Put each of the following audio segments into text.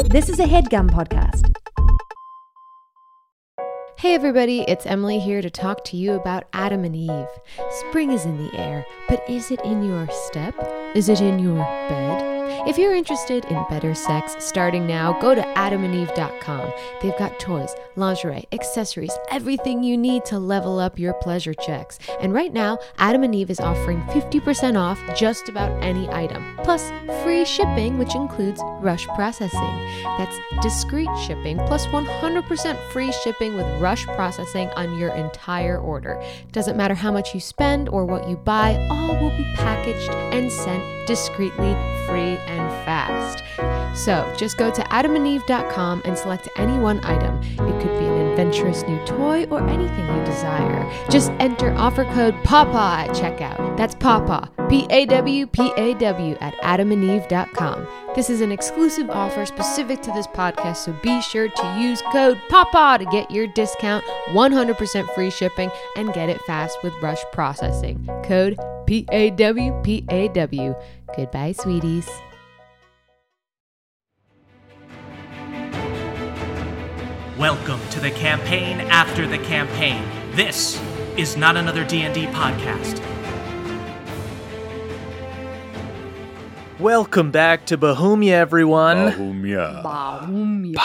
This is a HeadGum podcast. Hey everybody, it's Emily here to talk to you about Adam and Eve. Spring is in the air, but is it in your step? Is it in your bed? If you're interested in better sex starting now, go to adamandeve.com. They've got toys, lingerie, accessories, everything you need to level up your pleasure checks. And right now, Adam and Eve is offering 50% off just about any item, plus free shipping, which includes rush processing. That's discreet shipping plus 100% free shipping with rush processing on your entire order. Doesn't matter how much you spend or what you buy, all will be packaged and sent discreetly, free, and fast. So just go to adamandeve.com and select any one item. It could be an adventurous new toy or anything you desire. Just enter offer code PAWPAW at checkout. That's PAWPAW, PAWPAW at adamandeve.com. This is an exclusive offer specific to this podcast, so be sure to use code PAWPAW to get your discount, 100% free shipping, and get it fast with rush processing. Code PAWPAW. Goodbye, sweeties. Welcome to the campaign after the campaign. This is not another D&D podcast. Welcome back to Bohemia, everyone. Bohemia.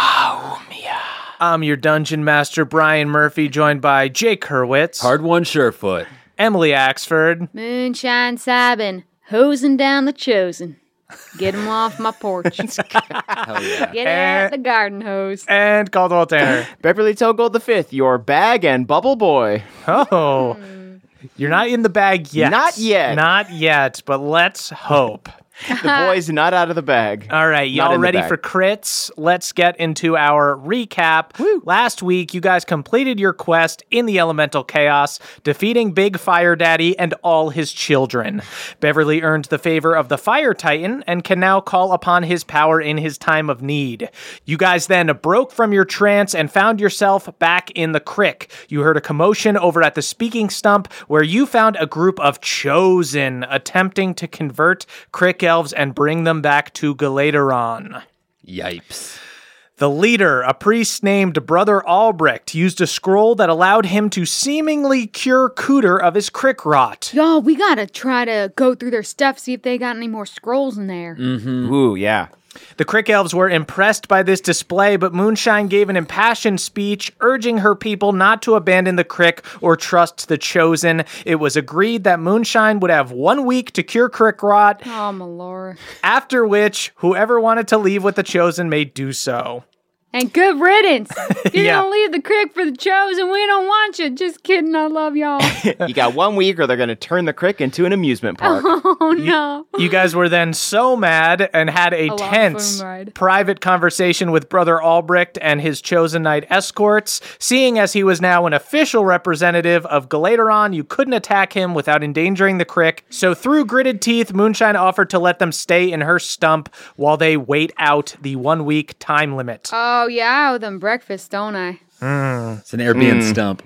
I'm your Dungeon Master, Brian Murphy, joined by Jake Hurwitz, Hard one, Surefoot. Emily Axford, Moonshine Sabin, hosing down the chosen. Get him off my porch. Hell yeah. Get out the garden hose. and Caldwell Tanner. Beverly Togold V, your bag and bubble boy. Oh, you're not in the bag yet. Not yet. Not yet, but let's hope. The boy's not out of the bag. All right, Not y'all in the ready bag. for crits? Let's get into our recap. Last week, you guys completed your quest in the Elemental Chaos, defeating Big Fire Daddy and all his children. Beverly earned the favor of the Fire Titan and can now call upon his power in his time of need. You guys then broke from your trance and found yourself back in the crick. You heard a commotion over at the Speaking Stump where you found a group of Chosen attempting to convert crick elves and bring them back to Galateron. Yipes. The leader, a priest named Brother Albrecht, used a scroll that allowed him to seemingly cure Cooter of his crick rot. Y'all, we gotta try to go through their stuff, see if they got any more scrolls in there. Ooh, yeah. The crick elves were impressed by this display, but Moonshine gave an impassioned speech urging her people not to abandon the crick or trust the Chosen. It was agreed that Moonshine would have 1 week to cure crick rot, Oh, my lord. after which whoever wanted to leave with the Chosen may do so. And good riddance. If you're Yeah. gonna leave the crick for the chosen, we don't want you. Just kidding, I love y'all. You got 1 week or they're going to turn the crick into an amusement park. Oh, no. You guys were then so mad and had a long tense phone ride. private conversation with Brother Albrecht and his Chosen Knight escorts. Seeing as he was now an official representative of Galateron, you couldn't attack him without endangering the crick. So through gritted teeth, Moonshine offered to let them stay in her stump while they wait out the 1 week time limit. Oh, yeah, I owe them breakfast, don't I? It's an Airbnb stump.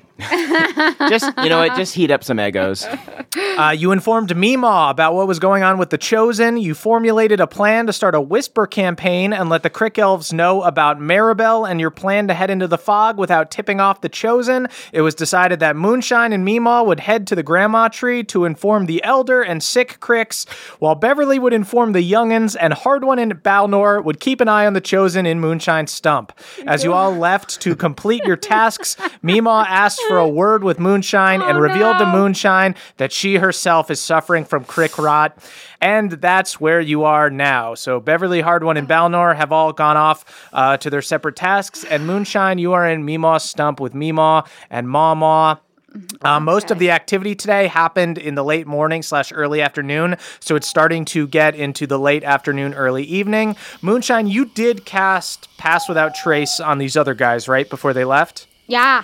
Just, you know what? Just heat up some egos. You informed Meemaw about what was going on with the Chosen. You formulated a plan to start a whisper campaign and let the Crick Elves know about Maribel and your plan to head into the fog without tipping off the Chosen. It was decided that Moonshine and Meemaw would head to the Grandma Tree to inform the Elder and sick Cricks, while Beverly would inform the Young'uns and Hardone and Balnor would keep an eye on the Chosen in Moonshine's stump. As you all left to complete your tasks, Meemaw asked for a word with Moonshine and revealed to Moonshine that she herself is suffering from crick rot, and that's where you are now. So Beverly, Hardone, and Balnor have all gone off to their separate tasks, and Moonshine, you are in Meemaw's stump with Meemaw and Maw. Most of the activity today happened in the late morning / early afternoon, so it's starting to get into the late afternoon, early evening. Moonshine, you did cast Pass Without Trace on these other guys, right, before they left? Yeah.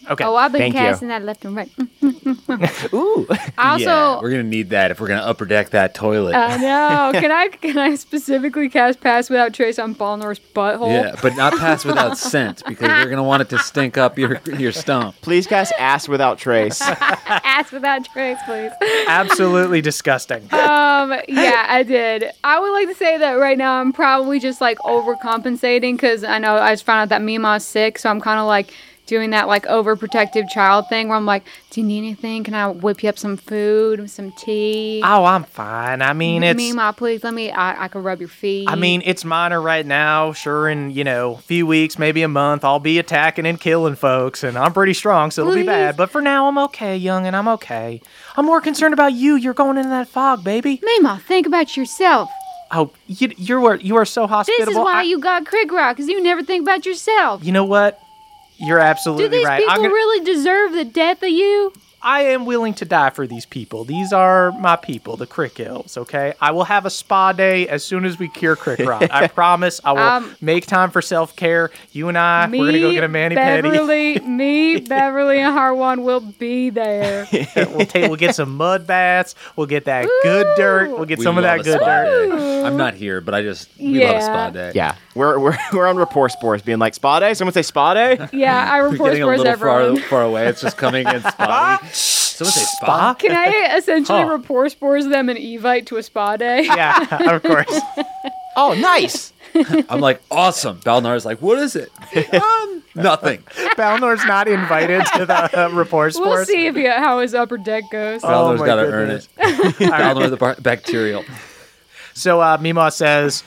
Okay. Oh, I've been Thank you. casting that left and right. Ooh. Also, yeah, we're gonna need that if we're gonna upper deck that toilet. I know. Can I specifically cast Pass Without Trace on Balnor's butthole? yeah, but not pass without scent because we're gonna want it to stink up your stump. Please cast Ass Without Trace. Ass Without Trace, please. Absolutely disgusting. Yeah, I did. I would like to say that right now I'm probably just like overcompensating because I know I just found out that Mima's sick, so I'm kind of like doing that like overprotective child thing where I'm like, do you need anything? Can I whip you up some food, some tea? Oh, I'm fine. I mean, it's. Mima, please let me. I could rub your feet. I mean, it's minor right now. Sure, in a few weeks, maybe a month, I'll be attacking and killing folks, and I'm pretty strong, so it'll be Please. bad. But for now, I'm okay, youngin'. I'm okay. I'm more concerned about you. You're going into that fog, baby. Mima, think about yourself. Oh, you are so hospitable. This is why you got Crick Rock, because you never think about yourself. You know what? You're Do absolutely these right. people really deserve the death of you? I am willing to die for these people. These are my people, the Crick Elves, okay? I will have a spa day as soon as we cure Crick Rot. I promise I will make time for self-care. You and I, we're going to go get a mani-pedi. Beverly, and Harwan will be there. We'll get some mud baths. We'll get that good dirt. We'll get We some of love that a good spa dirt. day. I'm not here, but we love a spa day. Yeah. We're on rapport spores being like, spa day? Someone say spa day? Yeah, I We're report getting a sports little everyone. far away. It's just coming in spotty. Someone say spa? Can I essentially Huh. rapport spores them and Evite to a spa day? Yeah, of course. Oh, nice. I'm like, awesome. Balnar's like, what is it? Nothing. Balnor's not invited to the report We'll sports. see how his upper deck goes. Balnor's my got to earn goodness. it. Balnor the bacterial. So Mima says,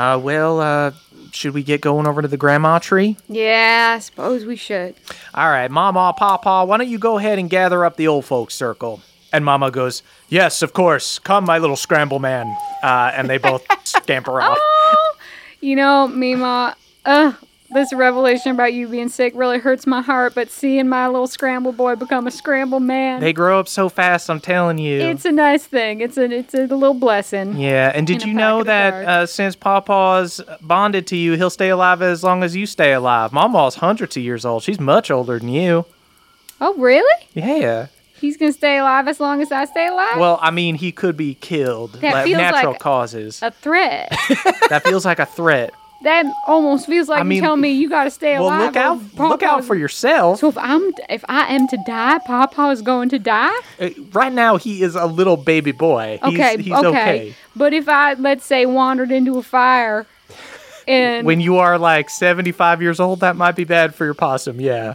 should we get going over to the grandma tree? Yeah, I suppose we should. All right, Mama, Papa, why don't you go ahead and gather up the old folks circle? And Mama goes, yes, of course. Come, my little scramble man. And they both scamper off. Oh, Mima, this revelation about you being sick really hurts my heart, but seeing my little scramble boy become a scramble man, They grow up so fast, I'm telling you. it's a nice thing. It's a little blessing. Yeah, and did in a you know packet of that since Papa's bonded to you, he'll stay alive as long as you stay alive? Mama's hundreds of years old. She's much older than you. Oh, really? Yeah. He's gonna stay alive as long as I stay alive? Well, I mean, he could be killed. That feels natural like causes. a threat. That feels like a threat. That almost feels like I mean, you tell me you gotta stay Well, alive. look out for yourself. So if I am to die, Papa is going to die. Right now, he is a little baby boy. He's okay. But if I, let's say, wandered into a fire, and When you are like 75 years old, that might be bad for your possum. Yeah.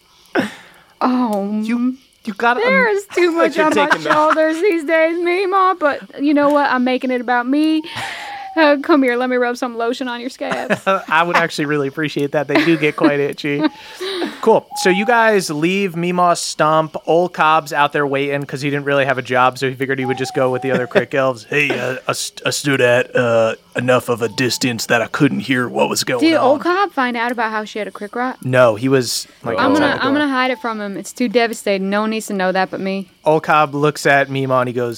You gotta. there is too much You're on my taking that. shoulders these days, Mima. But you know what? I'm making it about me. Come here, let me rub some lotion on your scabs. I would actually really appreciate that. They do get quite itchy. Cool. So you guys leave Mima's stump. Old Cobb's out there waiting because he didn't really have a job, so he figured he would just go with the other Crick Elves. Hey, I stood at enough of a distance that I couldn't hear what was going Did on. old Cobb find out about how she had a crick rot? No, he was like I'm outside the door. gonna hide it from him. It's too devastating. No one needs to know that but me. Old Cobb looks at Mima and he goes,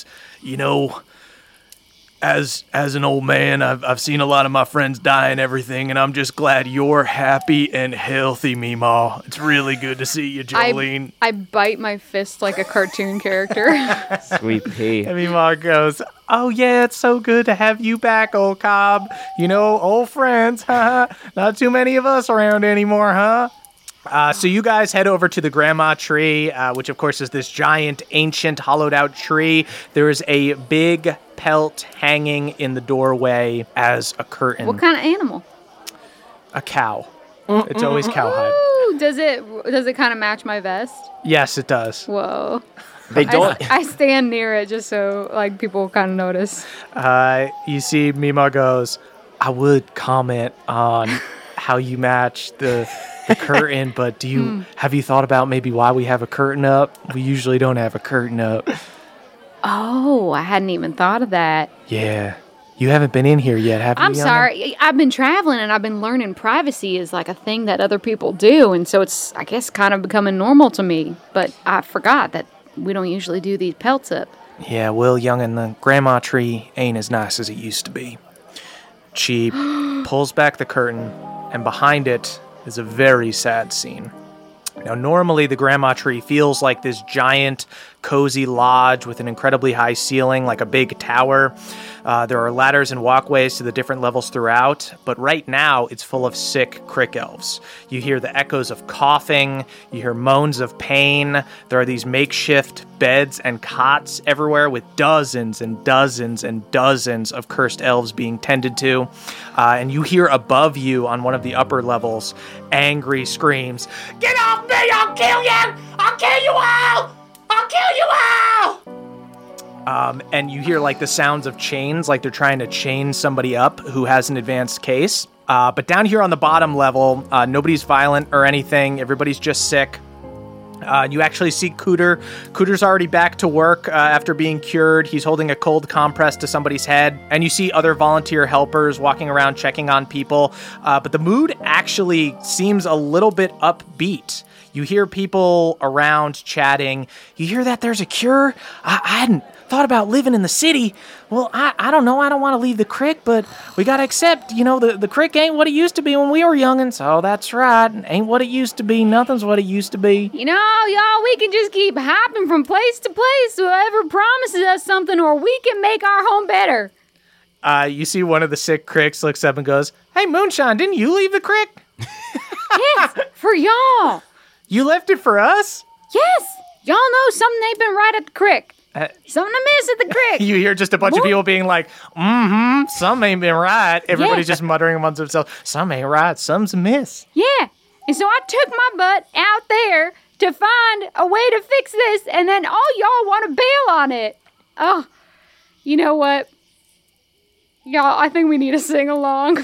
as an old man, I've seen a lot of my friends die and everything, and I'm just glad you're happy and healthy, Mima. It's really good to see you, Jolene. I bite my fist like a cartoon character. Sweet pea. And Mima goes, oh yeah, it's so good to have you back, old Cobb. Old friends, huh? Not too many of us around anymore, huh? So you guys head over to the grandma tree, which of course is this giant, ancient, hollowed out tree. There is a big pelt hanging in the doorway as a curtain. What kind of animal? A cow. It's always cowhide. Ooh, does it kind of match my vest? Yes, it does. Whoa. They don't. I stand near it just so like people kind of notice. You see Mima goes, I would comment on how you match the curtain, but have you thought about maybe why we have a curtain up? We usually don't have a curtain up. Oh, I hadn't even thought of that. Yeah. You haven't been in here yet, have you? I'm Yana? sorry. I've been traveling and I've been learning privacy is like a thing that other people do. And so it's, I guess, kind of becoming normal to me. But I forgot that we don't usually do these pelts up. Yeah, well, youngin', the grandma tree ain't as nice as it used to be. She pulls back the curtain, and behind it is a very sad scene. Now, normally the grandma tree feels like this giant, cozy lodge with an incredibly high ceiling, like a big tower. There are ladders and walkways to the different levels throughout, but right now it's full of sick crick elves. You hear the echoes of coughing, you hear moans of pain. There are these makeshift beds and cots everywhere with dozens and dozens and dozens of cursed elves being tended to. And you hear above you on one of the upper levels angry screams, "Get off me! I'll kill you! I'll kill you all! I'll kill you all!" And you hear like the sounds of chains, like they're trying to chain somebody up who has an advanced case. But down here on the bottom level, nobody's violent or anything. Everybody's just sick. You actually see Cooter. Cooter's already back to work after being cured. He's holding a cold compress to somebody's head. And you see other volunteer helpers walking around checking on people. But the mood actually seems a little bit upbeat. You hear people around chatting. You hear that there's a cure? I hadn't thought about living in the city. Well, I don't know. I don't want to leave the crick, but we got to accept, the crick ain't what it used to be when we were youngins. Oh, that's right. Ain't what it used to be. Nothing's what it used to be. Y'all, we can just keep hopping from place to place. Whoever promises us something, or we can make our home better. You see one of the sick cricks looks up and goes, "Hey, Moonshine, didn't you leave the crick?" Yes, for y'all. You left it for us? Yes. Y'all know something ain't been right at the crick. Something amiss at the crick. You hear just a bunch of people being like, some ain't been right. Everybody's just muttering amongst themselves, some ain't right, some's amiss. Yeah. And so I took my butt out there to find a way to fix this, and then all y'all want to bail on it. Oh, you know what? Y'all, I think we need to sing along.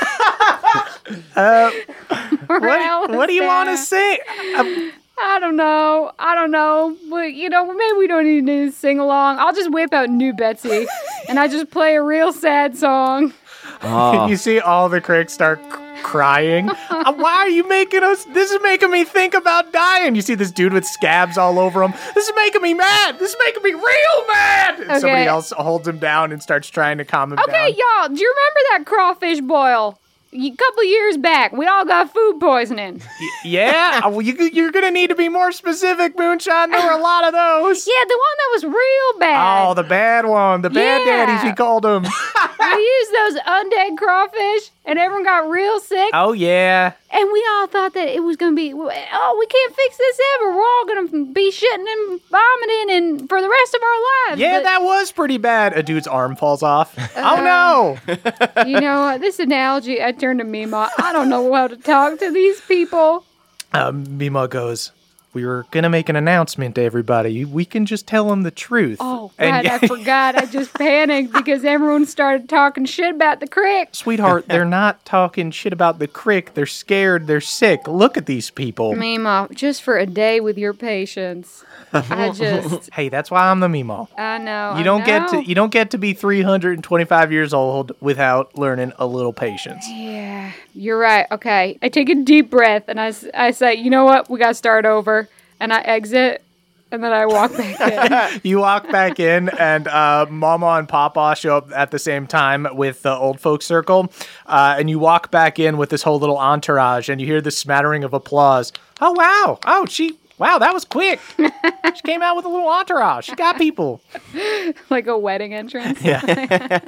What do you want to say? I don't know. But, maybe we don't even need to sing along. I'll just whip out New Betsy, and I just play a real sad song. Oh. You see all the cricks start crying. Why are you making us? This is making me think about dying. You see this dude with scabs all over him. This is making me mad. This is making me real mad. And somebody else holds him down and starts trying to calm him down. Okay, y'all, do you remember that crawfish boil? A couple years back, we all got food poisoning. Yeah? Well, you're going to need to be more specific, Moonshine. There were a lot of those. Yeah, the one that was real bad. Oh, the bad one. The bad daddies, he called them. We used those undead crawfish, and everyone got real sick. Oh, yeah. And we all thought that it was going to be, we can't fix this ever. We're all going to be shitting and vomiting and for the rest of our lives. Yeah, that was pretty bad. A dude's arm falls off. Oh, no. You know what? This analogy, I turned to Mima. I don't know how to talk to these people. Mima goes, "We were going to make an announcement to everybody. We can just tell them the truth." Oh, right, I forgot. I just panicked because everyone started talking shit about the crick. Sweetheart, they're not talking shit about the crick. They're scared. They're sick. Look at these people. Mima, just for a day with your patience. Hey, that's why I'm the Mima. I know. You don't get to be 325 years old without learning a little patience. Yeah, you're right. Okay, I take a deep breath and I say, you know what? We got to start over. And I exit, and then I walk back in. You walk back in, and Mama and Papa show up at the same time with the old folk circle. And you walk back in with this whole little entourage, and you hear the smattering of applause. Oh, wow. Oh, wow, that was quick. She came out with a little entourage. She got people. Like a wedding entrance? Yeah.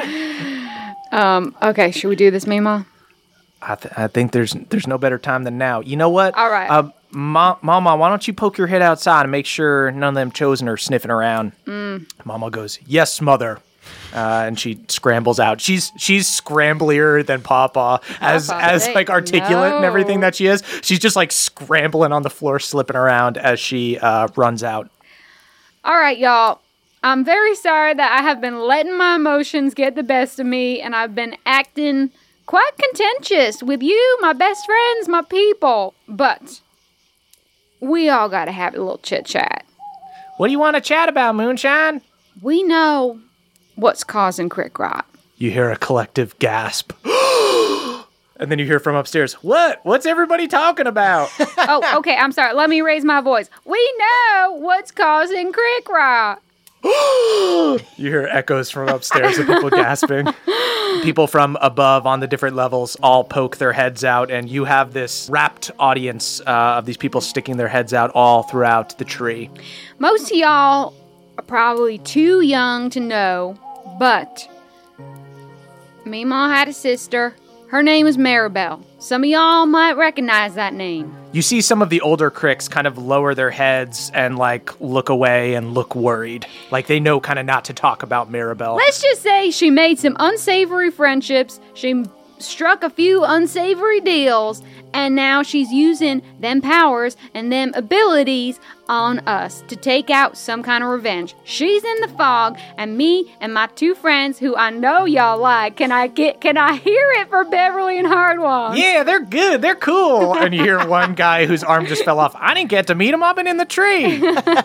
Okay, should we do this, Mima? I think there's no better time than now. You know what? All right. Mama, why don't you poke your head outside and make sure none of them chosen are sniffing around? Mama goes, "Yes, mother." And she scrambles out. She's scramblier than Papa as like articulate and everything that she is. She's just like scrambling on the floor, slipping around as she runs out. All right, y'all. I'm very sorry that I have been letting my emotions get the best of me, and I've been acting quite contentious with you, my best friends, my people. But we all got to have a little chit-chat. What do you want to chat about, Moonshine? We know what's causing crick rot. You hear a collective gasp. And then you hear from upstairs, What's everybody talking about? Oh, okay, I'm sorry. Let me raise my voice. We know what's causing crick rot. You hear echoes from upstairs of people gasping. People from above on the different levels all poke their heads out, and you have this rapt audience of these people sticking their heads out all throughout the tree. Most of y'all are probably too young to know, but Meemaw had a sister. Her name was Maribel. Some of y'all might recognize that name. You see some of the older Cricks kind of lower their heads and, like, look away and look worried. Like, they know kind of not to talk about Maribel. Let's just say she made some unsavory friendships, she struck a few unsavory deals, and now she's using them powers and them abilities on us to take out some kind of revenge. She's in the fog, and me and my two friends who I know y'all like, can I hear it for Beverly and Hardwalk? Yeah, they're good. They're cool. And you hear one guy whose arm just fell off. I didn't get to meet him. I've been in the tree.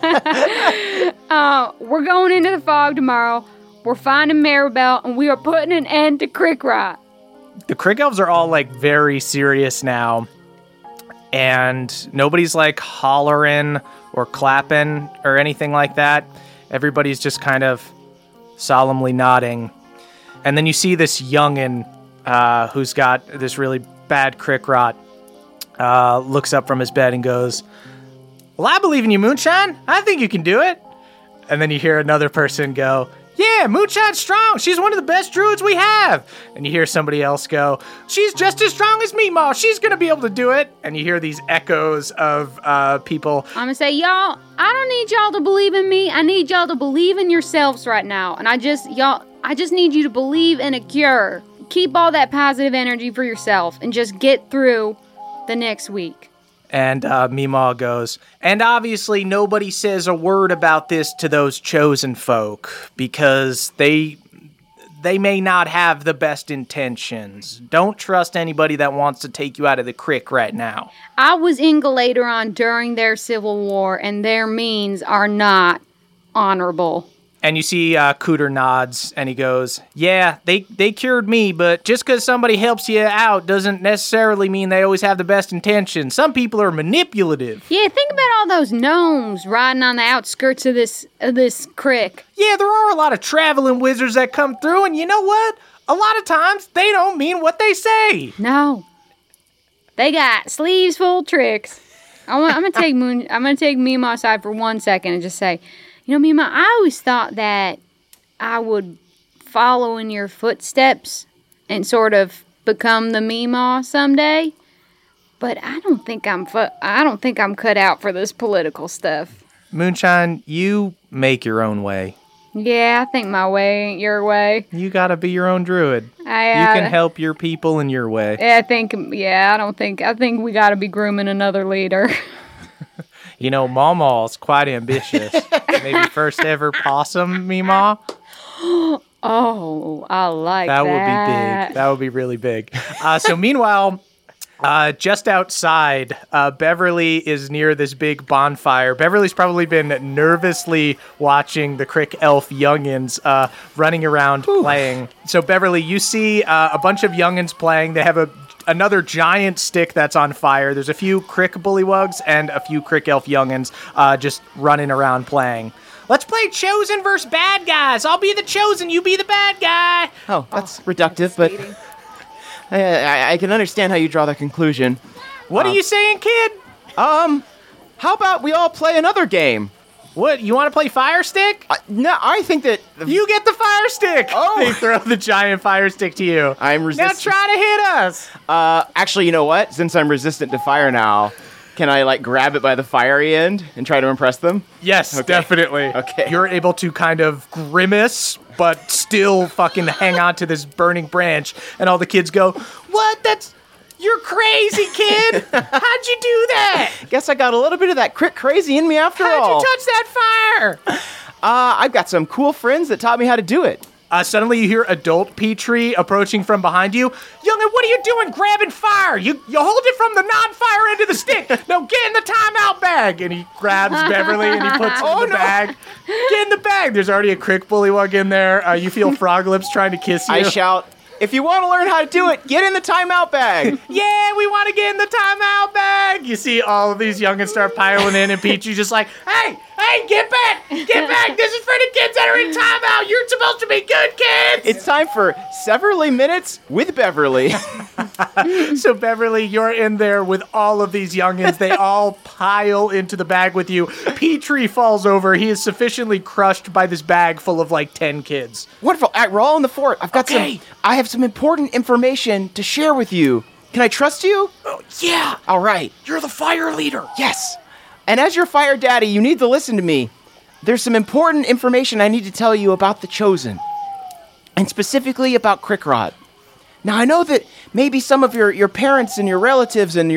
We're going into the fog tomorrow. We're finding Maribel, and we are putting an end to Crick Rot. The Crick Elves are all, like, very serious now. And nobody's, like, hollering or clapping or anything like that. Everybody's just kind of solemnly nodding. And then you see this youngin' who's got this really bad Crick Rot, looks up from his bed and goes, "Well, I believe in you, Moonshine. I think you can do it." And then you hear another person go, "Yeah, Moonshine's strong. She's one of the best druids we have." And you hear somebody else go, "She's just as strong as Meemaw. She's going to be able to do it." And you hear these echoes of people. I'm going to say, y'all, I don't need y'all to believe in me. I need y'all to believe in yourselves right now. And I just need you to believe in a cure. Keep all that positive energy for yourself and just get through the next week. And Meemaw goes, "And obviously nobody says a word about this to those chosen folk, because they may not have the best intentions. Don't trust anybody that wants to take you out of the crick right now." I was in Galateron during their civil war, and their means are not honorable. And you see Cooter nods, and he goes, "Yeah, they cured me, but just because somebody helps you out doesn't necessarily mean they always have the best intentions. Some people are manipulative." Yeah, think about all those gnomes riding on the outskirts of this crick. Yeah, there are a lot of traveling wizards that come through, and you know what? A lot of times, they don't mean what they say. No. They got sleeves full of tricks. I'm gonna take Meemaw aside for 1 second and just say, you know, Meemaw, I always thought that I would follow in your footsteps and sort of become the Meemaw someday, but I don't think I'm cut out for this political stuff. Moonshine, you make your own way. Yeah, I think my way ain't your way. You gotta be your own druid. You can help your people in your way. I think we gotta be grooming another leader. You know, Mawmaw's quite ambitious. Maybe first ever possum, Meemaw? Oh, I like that. That would be big. That would be really big. So meanwhile, just outside, Beverly is near this big bonfire. Beverly's probably been nervously watching the Crick Elf youngins running around playing. So Beverly, you see a bunch of youngins playing. They have another giant stick that's on fire. There's a few Crick bullywugs and a few Crick Elf youngins just running around playing. "Let's play Chosen versus Bad Guys. I'll be the Chosen, you be the bad guy." Oh, that's reductive, but I can understand how you draw that conclusion. What are you saying, kid? How about we all play another game? What, you want to play Fire Stick? No, I think that... You get the Fire Stick! Oh! They throw the giant Fire Stick to you. I'm resistant. Now try to hit us! Actually, you know what? Since I'm resistant to fire now, can I, like, grab it by the fiery end and try to impress them? Yes, definitely. Okay. You're able to kind of grimace, but still fucking hang on to this burning branch, and all the kids go, "What? You're crazy, kid! How'd you do that? Guess I got a little bit of that Crick crazy in me after all. How'd you touch that fire?" I've got some cool friends that taught me how to do it. Suddenly you hear adult Petrie approaching from behind you. "Youngin, what are you doing grabbing fire? You hold it from the non-fire end of the stick. Now get in the timeout bag." And he grabs Beverly and he puts her in the bag. "Get in the bag." There's already a Crick bullywug in there. You feel Frog Lips trying to kiss you. I shout, "If you want to learn how to do it, get in the timeout bag." "Yeah, we want to get in the timeout bag." You see all of these youngins start piling in, and Petrie's just like, hey, Hey, get back! Get back! This is for the kids that are in timeout. You're supposed to be good kids. It's time for Severally Minutes with Beverly. So Beverly, you're in there with all of these youngins. They all pile into the bag with you. Petrie falls over. He is sufficiently crushed by this bag full of like 10 kids. Wonderful. All right, we're all in the fort. I have some important information to share with you. Can I trust you? Oh, yeah. All right. You're the fire leader. Yes. And as your fire daddy, you need to listen to me. There's some important information I need to tell you about the Chosen, and specifically about Crickrot. Now, I know that maybe some of your parents and your relatives and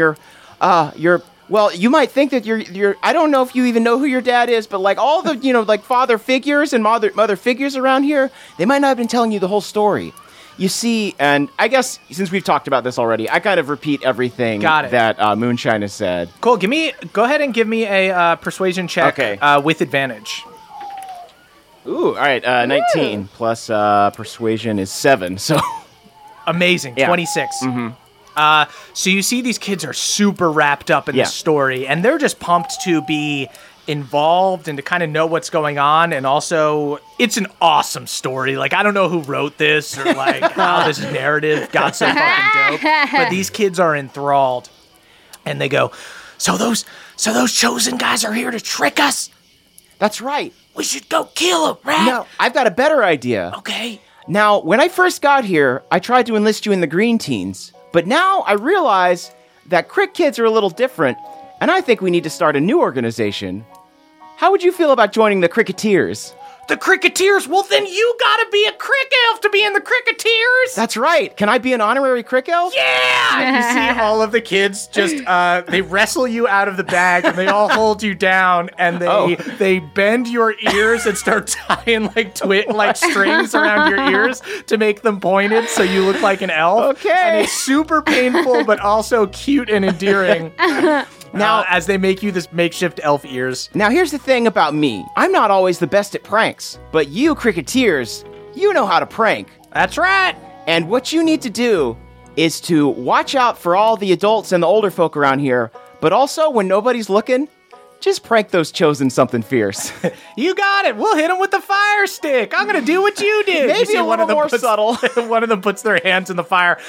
well, you might think that I don't know if you even know who your dad is, but like all the, like father figures and mother figures around here, they might not have been telling you the whole story. You see, and I guess since we've talked about this already, I kind of repeat everything that Moonshine has said. Cool. Go ahead and give me a persuasion check with advantage. Ooh, all right. 19 plus persuasion is 7. So amazing. Yeah. 26. Mm-hmm. So you see these kids are super wrapped up in this story, and they're just pumped to be involved and to kind of know what's going on. And also, it's an awesome story. Like, I don't know who wrote this or like how this narrative got so fucking dope, but these kids are enthralled. And they go, so those Chosen guys are here to trick us? That's right. We should go kill them, right? No, I've got a better idea. Okay. Now, when I first got here, I tried to enlist you in the Green Teens, but now I realize that Crick kids are a little different, and I think we need to start a new organization. How would you feel about joining the Cricketeers? The Cricketeers? Well, then you gotta be a Crick Elf to be in the Cricketeers! That's right. Can I be an honorary Crick Elf? Yeah! You see all of the kids just, they wrestle you out of the bag and they all hold you down and they bend your ears and start tying like strings around your ears to make them pointed so you look like an elf. Okay. And it's super painful but also cute and endearing. Now, as they make you this makeshift elf ears. Now, here's the thing about me. I'm not always the best at pranks, but you Cricketeers, you know how to prank. That's right. And what you need to do is to watch out for all the adults and the older folk around here, but also when nobody's looking, just prank those Chosen something fierce. You got it. We'll hit them with the fire stick. I'm going to do what you did. Maybe a little more subtle. One of them puts their hands in the fire.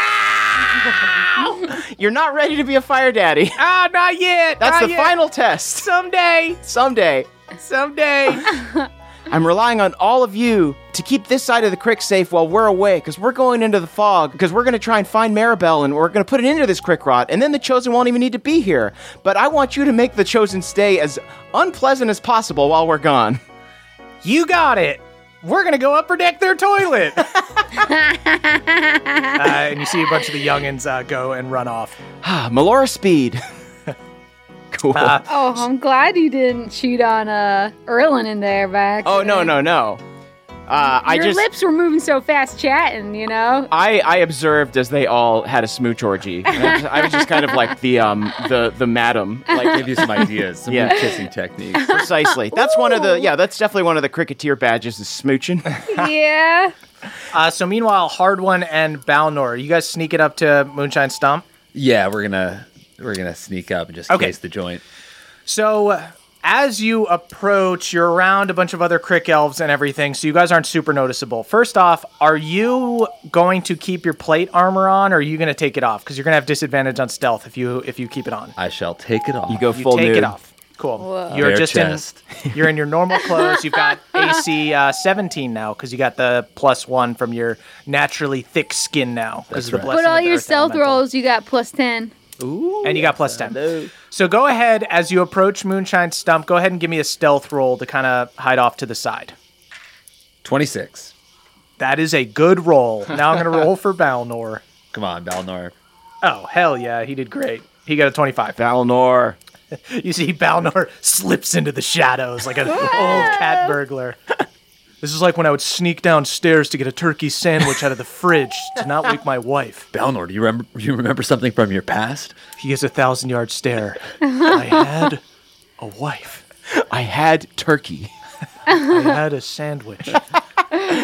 You're not ready to be a fire daddy. Not yet. That's not the yet. final test. Someday. Someday. I'm relying on all of you to keep this side of the crick safe while we're away, because we're going into the fog, because we're going to try and find Maribel, and we're going to put it into this crick rot, and then the Chosen won't even need to be here. But I want you to make the Chosen stay as unpleasant as possible while we're gone. You got it. We're going to go upper deck their toilet. And you see a bunch of the youngins go and run off. Melora Speed. Cool. I'm glad you didn't cheat on Erlen in there back. Oh, no. Your lips were moving so fast chatting, you know? I observed as they all had a smooch orgy. I was just kind of like the madam. Like, Give you some ideas, some new kissing techniques. precisely. That's that's definitely one of the Cricketeer badges is smooching. Yeah. So meanwhile, Hard One and Balnor, you guys sneak it up to Moonshine Stump? Yeah, we're gonna sneak up and just case the joint. So as you approach, you're around a bunch of other Crick Elves and everything, so you guys aren't super noticeable. First off, are you going to keep your plate armor on, or are you going to take it off? Because you're going to have disadvantage on stealth if you keep it on. I shall take it off. You go You full take nude. it off. Cool. Whoa. You're Bare just chest. you're in your normal clothes. You've got AC 17 now because you got the +1 from your naturally thick skin now. That's the right. blessing But all of the your Earth stealth Elemental. rolls, you got +10. Ooh, and you got +10. So go ahead as you approach Moonshine Stump. Go ahead and give me a stealth roll to kind of hide off to the side. 26. That is a good roll. Now I'm going to roll for Balnor. Come on, Balnor. Oh, hell yeah. He did great. He got a 25. Balnor. You see Balnor slips into the shadows like an old cat burglar. This is like when I would sneak downstairs to get a turkey sandwich out of the fridge to not wake my wife. Balnor, do you remember something from your past? He has a 1,000-yard stare. I had a wife. I had turkey. I had a sandwich.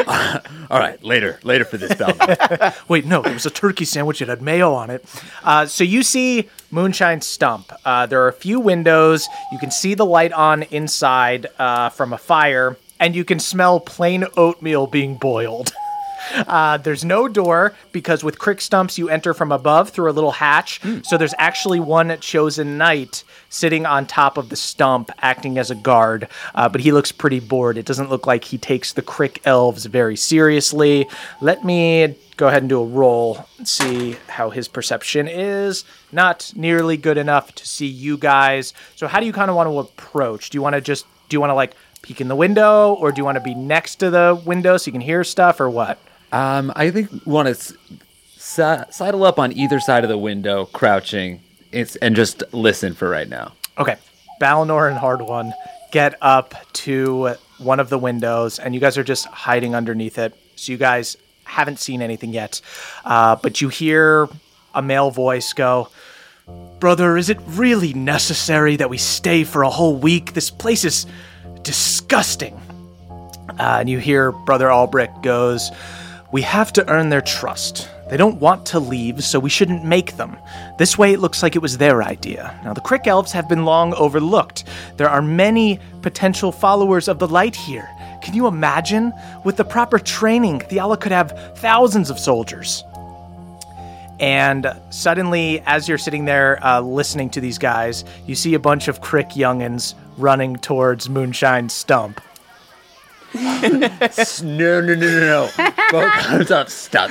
All right, later for this, Balnor. Wait, no, it was a turkey sandwich that had mayo on it. So you see Moonshine Stump. There are a few windows. You can see the light on inside from a fire, and you can smell plain oatmeal being boiled. There's no door because with Crick Stumps you enter from above through a little hatch. So there's actually one chosen knight sitting on top of the stump acting as a guard, but he looks pretty bored. It doesn't look like he takes the Crick elves very seriously. Let me go ahead and do a roll and see how his perception is. Not nearly good enough to see you guys. So how do you kind of want to approach? Do you want to like peek in the window, or do you want to be next to the window so you can hear stuff, or what? I think we want to sidle up on either side of the window, crouching, and just listen for right now. Okay. Balnor and Hard One get up to one of the windows, and you guys are just hiding underneath it. So you guys haven't seen anything yet. But you hear a male voice go, "Brother, is it really necessary that we stay for a whole week? This place is disgusting." And you hear Brother Albrecht goes, "We have to earn their trust. They don't want to leave, so we shouldn't make them. This way it looks like it was their idea. Now, the Crick Elves have been long overlooked. There are many potential followers of the light here. Can you imagine? With the proper training, Theala could have thousands of soldiers." And suddenly, as you're sitting there listening to these guys, you see a bunch of Crick youngins running towards Moonshine Stump. No. Both arms up, stop.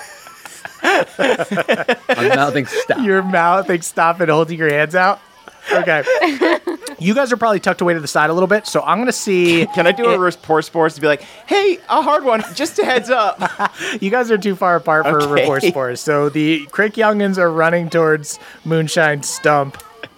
I'm mouthing stop. Your mouthing stop and holding your hands out? Okay. You guys are probably tucked away to the side a little bit, so I'm going to see... Can I do a reverse pour spores to be like, hey, a Hard One, just a heads up. You guys are too far apart for Okay. reverse spores. So the Crick youngins are running towards Moonshine Stump.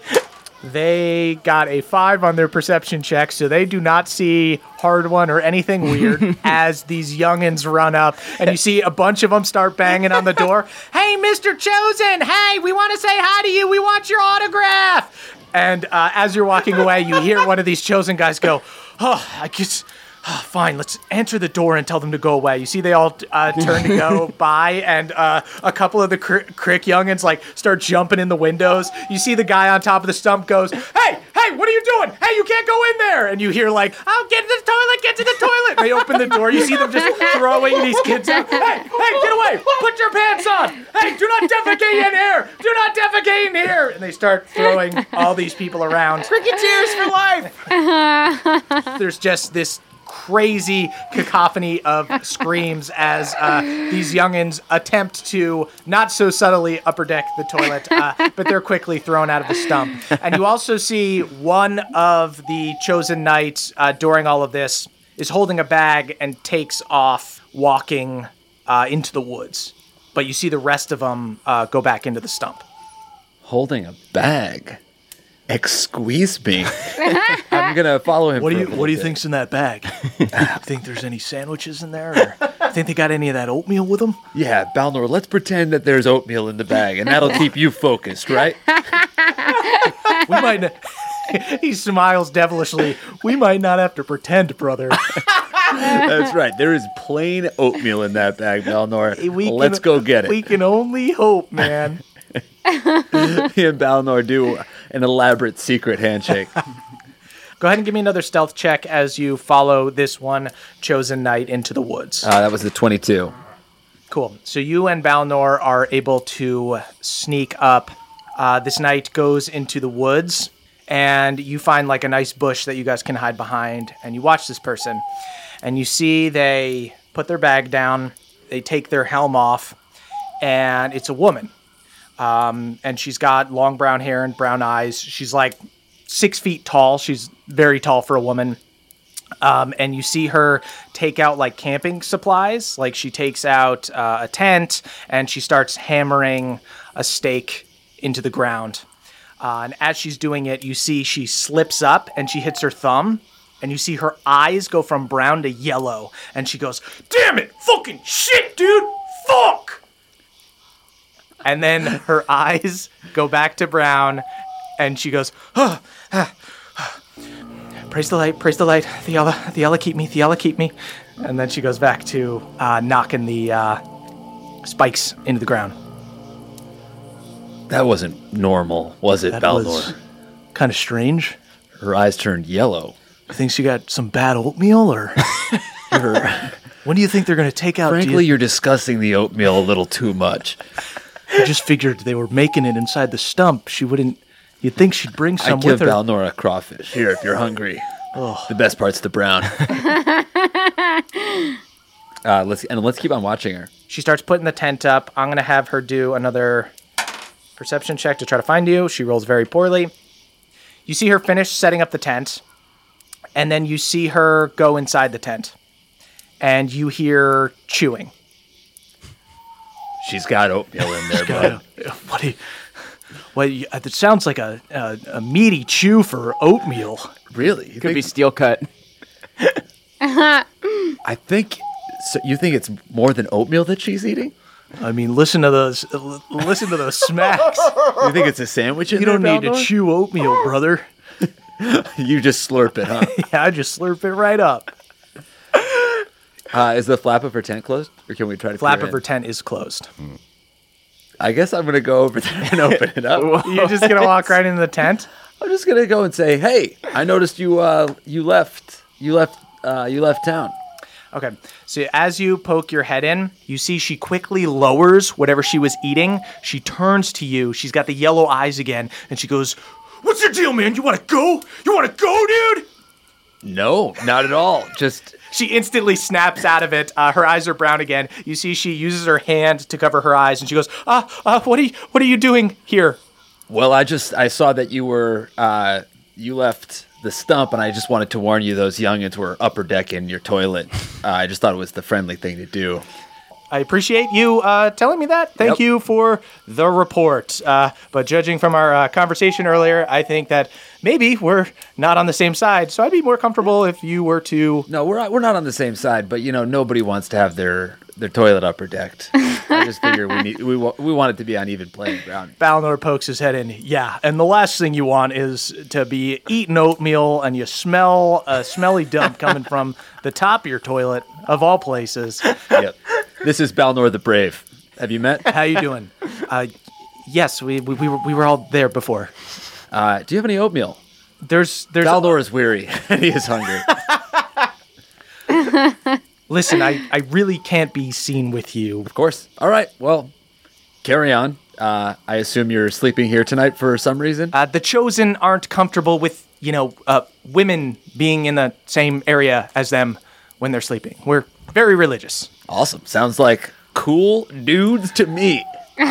They got a 5 on their perception check, so they do not see Hard One or anything weird as these youngins run up, and you see a bunch of them start banging on the door. "Hey, Mr. Chosen! Hey, we want to say hi to you! We want your autograph!" And as you're walking away, you hear one of these Chosen guys go, "Oh, I guess... fine, let's answer the door and tell them to go away." You see they all turn to go by, and a couple of the Crick youngins like start jumping in the windows. You see the guy on top of the stump goes, hey, what are you doing? Hey, you can't go in there. And you hear like, "Oh, get to the toilet. And they open the door. You see them just throwing these kids out. Hey, get away. Put your pants on. Hey, do not defecate in here. Do not defecate in here. And they start throwing all these people around. Cricketers for life. There's just this crazy cacophony of screams as these youngins attempt to not so subtly upper deck the toilet, but they're quickly thrown out of the stump. And you also see one of the chosen knights during all of this is holding a bag and takes off walking into the woods. But you see the rest of them go back into the stump. Holding a bag. Excuse me. I'm gonna follow him. What do you think's in that bag? Think there's any sandwiches in there? Or think they got any of that oatmeal with them? Yeah, Balnor, let's pretend that there's oatmeal in the bag, and that'll keep you focused, right? We might not. He smiles devilishly. We might not have to pretend, brother. That's right. There is plain oatmeal in that bag, Balnor. Let's go get it. We can only hope, man. He and Balnor do an elaborate secret handshake. Go ahead and give me another stealth check as you follow this one chosen knight into the woods. That was the 22. Cool. So you and Balnor are able to sneak up. This knight goes into the woods, and you find like a nice bush that you guys can hide behind, and you watch this person, and you see they put their bag down, they take their helm off, and it's a woman. And she's got long brown hair and brown eyes. She's like 6 feet tall. She's very tall for a woman. And you see her take out like camping supplies. Like she takes out a tent and she starts hammering a stake into the ground. And as she's doing it, you see she slips up and she hits her thumb. And you see her eyes go from brown to yellow. And she goes, "Damn it! Fucking shit, dude! Fuck!" And then her eyes go back to brown, and she goes, "Praise the light, Theala keep me, And then she goes back to knocking the spikes into the ground. That wasn't normal, was it, That Balnor? was kind of strange. Her eyes turned yellow. I think she got some bad oatmeal, or when do you think they're going to take out? Frankly, you're discussing the oatmeal a little too much. I just figured they were making it inside the stump. She wouldn't. You'd think she'd bring I some give with her. Balnor a crawfish. Here, if you're hungry. The best part's the brown. Let's keep on watching her. She starts putting the tent up. I'm going to have her do another perception check to try to find you. She rolls very poorly. You see her finish setting up the tent, and then you see her go inside the tent, and you hear chewing. She's got oatmeal in there, bud. It sounds like a meaty chew for oatmeal. Really? Could be steel cut. I think. So you think it's more than oatmeal that she's eating? I mean, listen to those smacks. You think it's a sandwich in You there, don't need to Balnor? chew oatmeal, brother. You just slurp it, huh? Yeah, I just slurp it right up. Is the flap of her tent closed? Or can we try to Flap peer of her in? tent is closed. I guess I'm going to go over there and open it up. You're just gonna walk right into the tent? I'm just going to go and say, hey, I noticed you left town. Okay, so as you poke your head in, you see she quickly lowers whatever she was eating. She turns to you. She's got the yellow eyes again, and she goes, "What's your deal, man? You want to go? You want to go, dude?" No, not at all. Just She instantly snaps out of it. Her eyes are brown again. You see she uses her hand to cover her eyes, and she goes, what are you doing here?" well, I saw that you left the stump, and I just wanted to warn you those youngins were upper decking your toilet. I just thought it was the friendly thing to do. I appreciate you telling me that. Thank Yep. you for the report. But judging from our conversation earlier, I think that maybe we're not on the same side. So I'd be more comfortable if you were to... No, we're not on the same side, but nobody wants to have their toilet upper decked. I just figure we want it to be on even playing ground. Balnor pokes his head in. Yeah, and the last thing you want is to be eating oatmeal and you smell a smelly dump coming from the top of your toilet, of all places. Yep. This is Balnor the Brave. Have you met? How you doing? Yes, we were all there before. Do you have any oatmeal? There's Balnor is weary and he is hungry. Listen, I really can't be seen with you. Of course. All right. Well, carry on. I assume you're sleeping here tonight for some reason. The Chosen aren't comfortable with, women being in the same area as them when they're sleeping. We're very religious. Awesome. Sounds like cool dudes to me.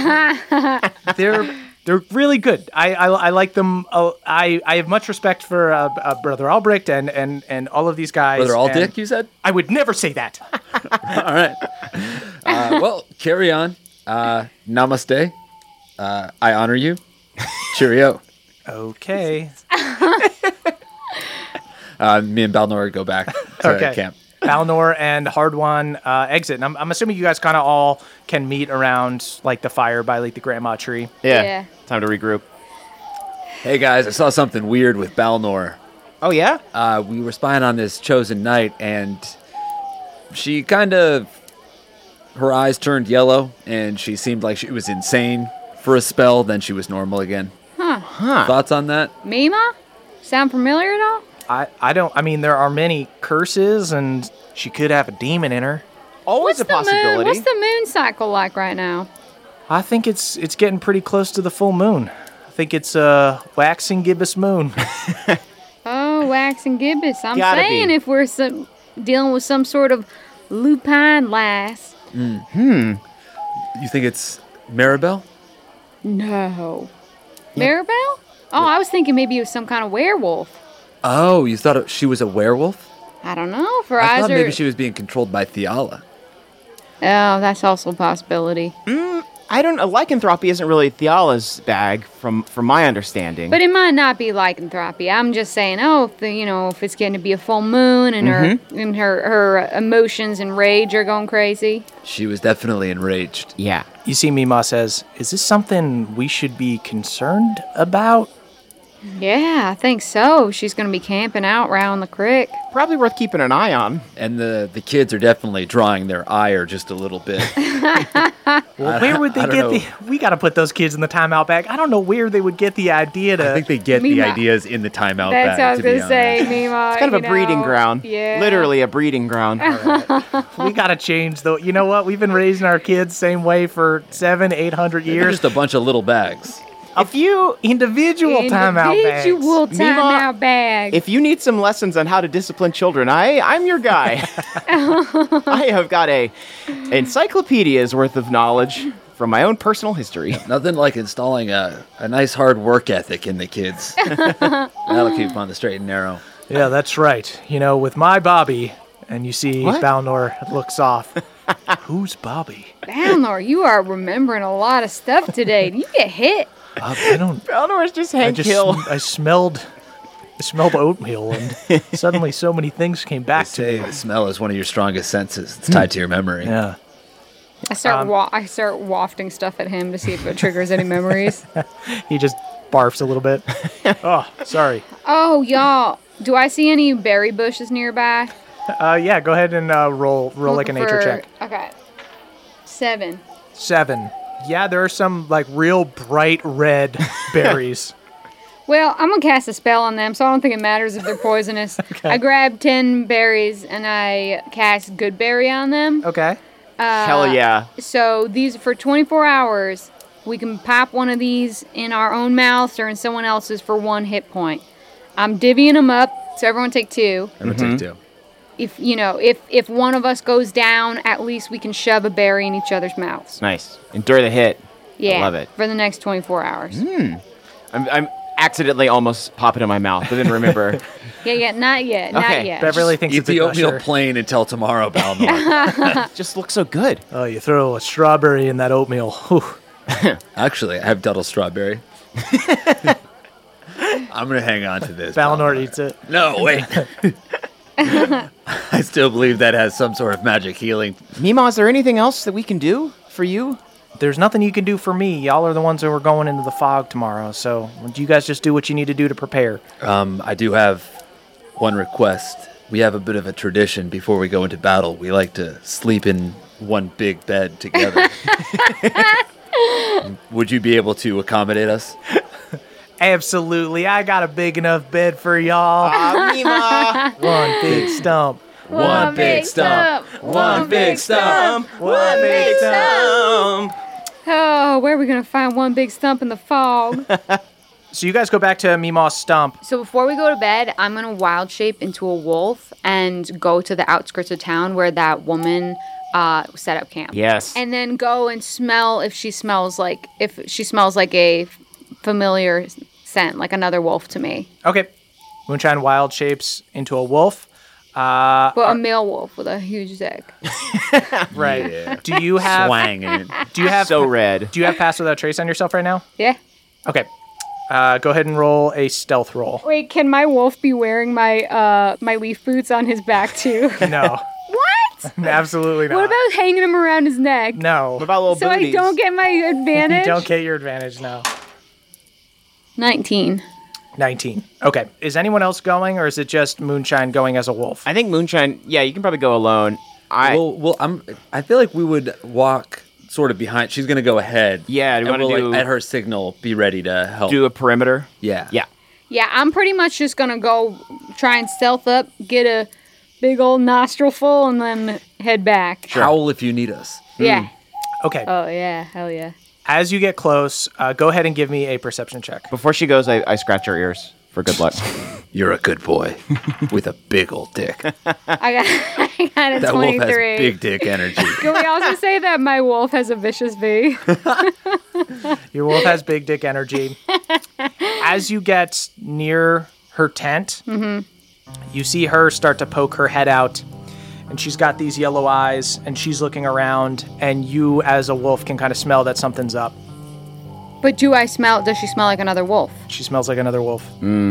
They're really good. I like them. I have much respect for Brother Albrecht and all of these guys. Brother and Aldick, you said? I would never say that. All right. Well, carry on. Namaste. I honor you. Cheerio. Okay. Me and Balnor go back to camp. Balnor and Hardwan exit. And I'm assuming you guys kind of all can meet around like the fire by like the grandma tree. Yeah. Time to regroup. Hey guys, I saw something weird with Balnor. Oh, yeah? We were spying on this chosen knight, and she her eyes turned yellow, and she seemed like she was insane for a spell. Then she was normal again. Huh. Thoughts on that? Mima? Sound familiar at all? I mean, there are many curses, and she could have a demon in her. Always a possibility. What's the moon cycle like right now? I think it's getting pretty close to the full moon. I think it's waxing gibbous moon. Oh, wax and gibbous. I'm Gotta saying be. if we're dealing with some sort of lupine lass. You think it's Maribel? No. Maribel? Oh, I was thinking maybe it was some kind of werewolf. Oh, you thought she was a werewolf? I don't know. If her I eyes thought are... maybe she was being controlled by Theala. Oh, that's also a possibility. I don't know. Lycanthropy isn't really Theala's bag, from my understanding. But it might not be lycanthropy. I'm just saying, if it's getting to be a full moon and her emotions and rage are going crazy. She was definitely enraged. Yeah. You see, Mima says, "Is this something we should be concerned about?" Yeah, I think so. She's going to be camping out around the creek. Probably worth keeping an eye on. And the kids are definitely drawing their ire just a little bit. Well, where would they don't get know. We got to put those kids in the timeout bag. I don't know where they would get the idea to. I think they get the Mima. ideas in the timeout That's what I bag, was to going be to say, honest. Mima. It's kind of a breeding ground. Yeah. Literally a breeding ground. we got to change though. You know what? We've been raising our kids same way for 700-800 They're years. just a bunch of little bags. If you Individual timeout bags. Individual Mima, timeout bag. if you need some lessons on how to discipline children, I'm your guy. I have got a encyclopedia's worth of knowledge from my own personal history. Nothing like installing a nice hard work ethic in the kids. That'll keep them on the straight and narrow. Yeah, that's right. You know, with my Bobby, and you see What? Balnor looks off. Who's Bobby? Balnor, you are remembering a lot of stuff today. Did you get hit? I don't. Balnor's just I Hank just Hill. I smelled oatmeal, and suddenly so many things came back to Say me. the smell is one of your strongest senses. It's tied to your memory. Yeah. I start wafting stuff at him to see if it triggers any memories. He just barfs a little bit. Oh, sorry. Oh, y'all. Do I see any berry bushes nearby? Yeah, go ahead and roll like a nature check. Okay. 7. 7. Yeah, there are some like real bright red berries. Well, I'm going to cast a spell on them, so I don't think it matters if they're poisonous. I grab 10 berries and I cast Good Berry on them. Okay. Hell yeah. So these for 24 hours, we can pop one of these in our own mouths or in someone else's for 1 hit point. I'm divvying them up, so everyone take 2. Everyone take 2. If one of us goes down, at least we can shove a berry in each other's mouths. Nice. Endure the hit. Yeah, love it. for the next 24 hours. I'm accidentally almost popping in my mouth, but then remember. Yeah, not yet, not Okay, yet. Beverly thinks Eat it's a the oatmeal gusher. plain until tomorrow, Balnor. Just looks so good. Oh, you throw a strawberry in that oatmeal. Whew. Actually, I have Duddle Strawberry. I'm going to hang on to this. Balnor eats it. No, wait. I still believe that has some sort of magic healing. Mima, is there anything else that we can do for you? There's nothing you can do for me. Y'all are the ones who are going into the fog tomorrow. So you guys just do what you need to do to prepare. I do have one request. We have a bit of a tradition before we go into battle. We like to sleep in one big bed together. Would you be able to accommodate us? Absolutely. I got a big enough bed for y'all. Mima! One big stump. One big stump. One big stump. One big stump! Oh, where are we going to find one big stump in the fog? So you guys go back to Mima's stump. So before we go to bed, I'm going to wild shape into a wolf and go to the outskirts of town where that woman set up camp. Yes. And then go and smell if she smells like a familiar scent, like another wolf to me. Okay. Moonshine wild shapes into a wolf. But a male wolf with a huge dick. Right. Yeah. Do you have Swanging. do you have So red. Do you have pass without trace on yourself right now? Yeah. Okay. Go ahead and roll a stealth roll. Wait, can my wolf be wearing my my leaf boots on his back too? No. What? Absolutely not. What about hanging them around his neck? No. What about little So booties? I don't get my You advantage? don't get your advantage now. 19. 19. Okay. Is anyone else going, or is it just Moonshine going as a wolf? I think Moonshine, yeah, you can probably go alone. Well, I feel like we would walk sort of behind. She's going to go ahead. Yeah, do you and wanna we'll, do- at her signal, be ready to help. do a perimeter. Yeah. Yeah. Yeah, I'm pretty much just gonna go try and stealth up, get a big old nostril full, and then head back. Howl if you need us. Yeah. Okay. Oh yeah, hell yeah. As you get close, go ahead and give me a perception check. Before she goes, I scratch her ears for good luck. You're a good boy with a big old dick. I got a That wolf 23. has big dick energy. Can we also say that my wolf has a vicious V? Your wolf has big dick energy. As you get near her tent, you see her start to poke her head out. And she's got these yellow eyes, and she's looking around, and you, as a wolf, can kind of smell that something's up. But does she smell like another wolf? She smells like another wolf.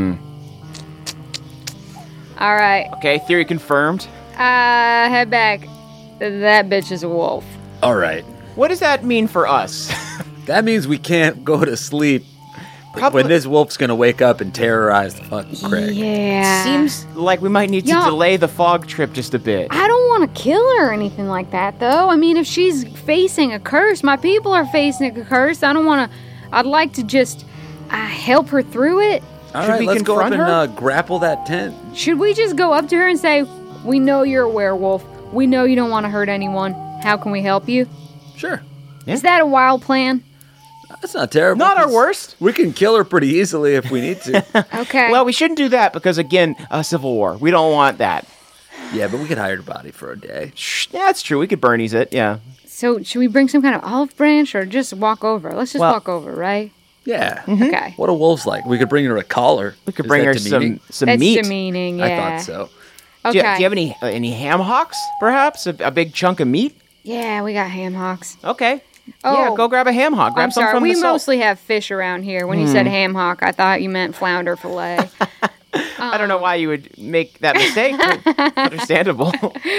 All right. Okay, theory confirmed. Head back. That bitch is a wolf. All right. What does that mean for us? That means we can't go to sleep when this wolf's gonna wake up and terrorize the fucking Crick. Yeah. Seems like we might need to Yeah. delay the fog trip just a bit. I don't want to kill her or anything like that, though. I mean, if she's facing a curse, my people are facing a curse. I don't want to. I'd like to just help her through it. All Should right, we let's go up confront and her? grapple that tent. Should we just go up to her and say, "We know you're a werewolf. We know you don't want to hurt anyone. How can we help you?" Sure, Is that a wild plan? that's not terrible. Not our 'cause worst. We can kill her pretty easily if we need to. Okay. Well, we shouldn't do that because, again, a civil war. We don't want that. Yeah, but we could hire a body for a day. Yeah, that's true. We could Bernie's it, yeah. so should we bring some kind of olive branch or just walk over? Let's just Well- walk over, right? Yeah. Okay. What a wolf's like. We could bring her a collar. We could Is bring that her demeaning? some That's meat. demeaning. Yeah. I thought so. Okay. Do you have any ham hocks, perhaps? A big chunk of meat? Yeah, we got ham hocks. Okay. Oh. Yeah, go grab a ham hock. Grab I'm some sorry. from We the salt. mostly have fish around here. When you said ham hock, I thought you meant flounder fillet. I don't know why you would make that mistake. but understandable.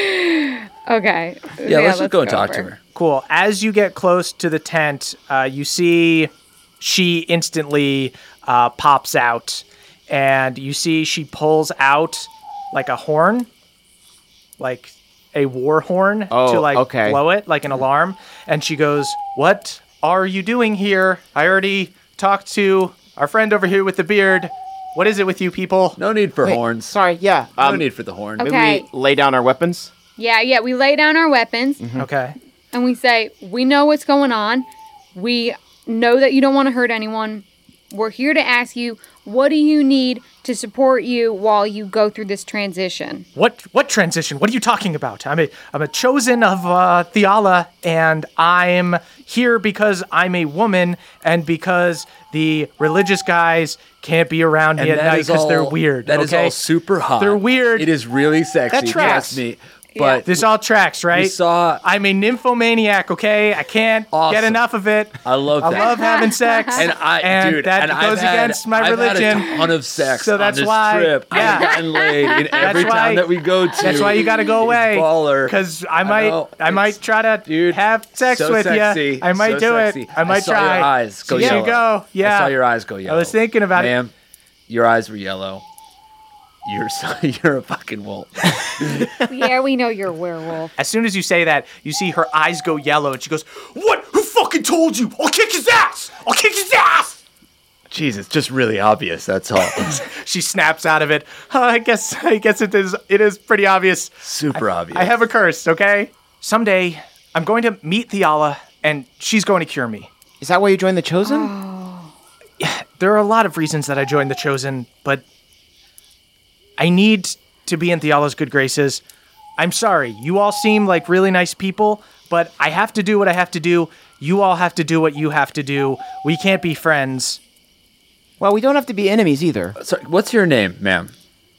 Okay. Yeah, let's just go and talk to her. Cool. As you get close to the tent, you see she instantly pops out, and you see she pulls out like a horn, like a war horn, Oh, to like okay. blow it like an alarm. And she goes, "What are you doing here? I already talked to our friend over here with the beard. What is it with you people?" No need for Wait, horns. Sorry, yeah. No need for the horn. Okay. Maybe we lay down our weapons? Yeah. We lay down our weapons Okay. and we say, "We know what's going on. We know that you don't want to hurt anyone. We're here to ask you, what do you need to support you while you go through this transition?" What transition? What are you talking about? I'm a chosen of Theala, and I'm here because I'm a woman, and because the religious guys can't be around me And at that night is because they're all- weird. That is okay? all super hot. They're weird. It is really sexy. That tracks. Trust me. But This all tracks, right? saw- I'm a nymphomaniac. Okay, I can't Awesome. get enough of it. I love I that. love having sex, And dude, that and goes I've had- against my I've religion. had a ton of sex So that's on this why- trip. yeah. I've gotten laid in every why- town that we go to. That's why you got to go away, baller. because I know, I might it's- try to dude, have sex so with sexy, you. I might so do sexy. it. I might saw try. Your eyes go So there yellow. you go. Yeah. I saw your eyes go yellow. I was thinking about it. Ma'am, your eyes were yellow. You're a fucking wolf. Yeah, we know you're a werewolf. As soon as you say that, you see her eyes go yellow, and she goes, "What? Who fucking told you? I'll kick his ass! I'll kick his ass!" Jeez, it's just really obvious. That's all. She snaps out of it. I guess it is pretty obvious. Super obvious. I have a curse, okay? Someday, I'm going to meet Theala, and she's going to cure me. Is that why you joined the Chosen? There are a lot of reasons that I joined the Chosen, but I need to be in Theala's good graces. I'm sorry, you all seem like really nice people, but I have to do what I have to do. You all have to do what you have to do. We can't be friends. Well, we don't have to be enemies either. Sorry, what's your name, ma'am?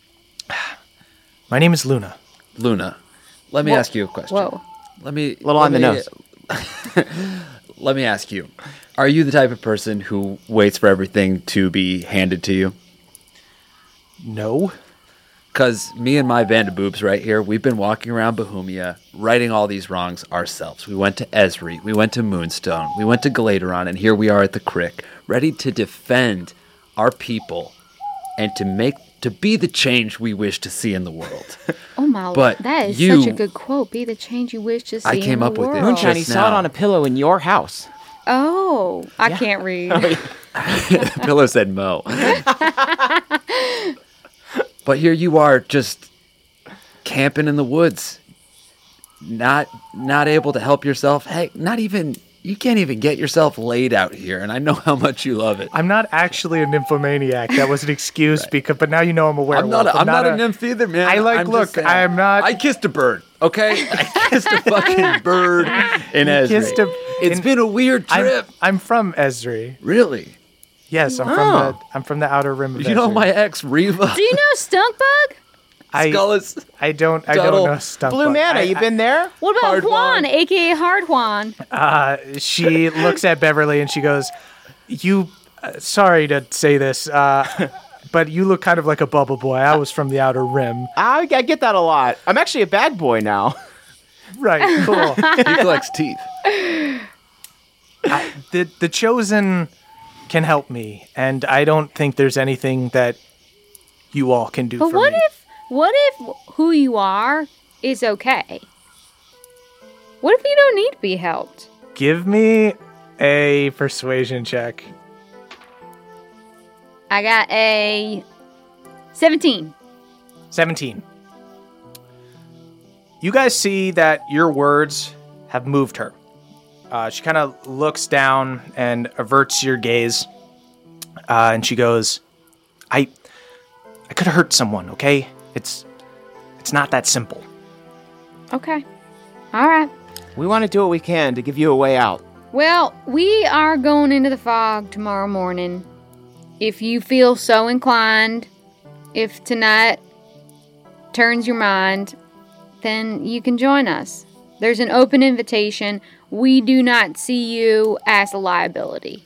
My name is Luna. Luna. Let me ask you a question. Whoa. Let me Little on the nose. Let me ask you. Are you the type of person who waits for everything to be handed to you? No. Because me and my band of boobs right here, we've been walking around Bohemia, righting all these wrongs ourselves. We went to Esri, we went to Moonstone, we went to Galateron, and here we are at the Crick, ready to defend our people and to be the change we wish to see in the world. Oh my! But that is you- such a good quote. Be the change you wish to see. I came in the up with it. world. Moonshine, he Just saw it now. on a pillow in your house. Oh, I can't read. The pillow said Mo. But here you are, just camping in the woods, not able to help yourself. Hey, you can't even get yourself laid out here, and I know how much you love it. I'm not actually a nymphomaniac. That was an excuse, but now you know I'm a werewolf. I'm not a nymph either, man. I'm not. I kissed a bird, okay? I kissed a fucking bird in Esri. It's been a weird trip. I'm from Esri. Really? Yes, Oh. I'm from the outer rim of You know Esri. my ex, Reva? Do you know Stunkbug? Skullis. I don't Tuddle. know Stunt Blue Bug. Mana, you been there? What about Hard Juan, Juan. aka Hard Juan? She looks at Beverly and she goes, "You, sorry to say this, but you look kind of like a bubble boy. I was from the outer rim." I get that a lot. I'm actually a bag boy now. Right, cool. He collects teeth. The Chosen can help me, and I don't think there's anything that you all can do But for me. what if who you are is okay? What if you don't need to be helped? Give me a persuasion check. I got a 17. 17. You guys see that your words have moved her. She kind of looks down and averts your gaze, and she goes, I could have hurt someone, okay? It's not that simple. Okay. All right. We want to do what we can to give you a way out. Well, we are going into the fog tomorrow morning. If you feel so inclined, if tonight turns your mind, then you can join us. There's an open invitation. We do not see you as a liability.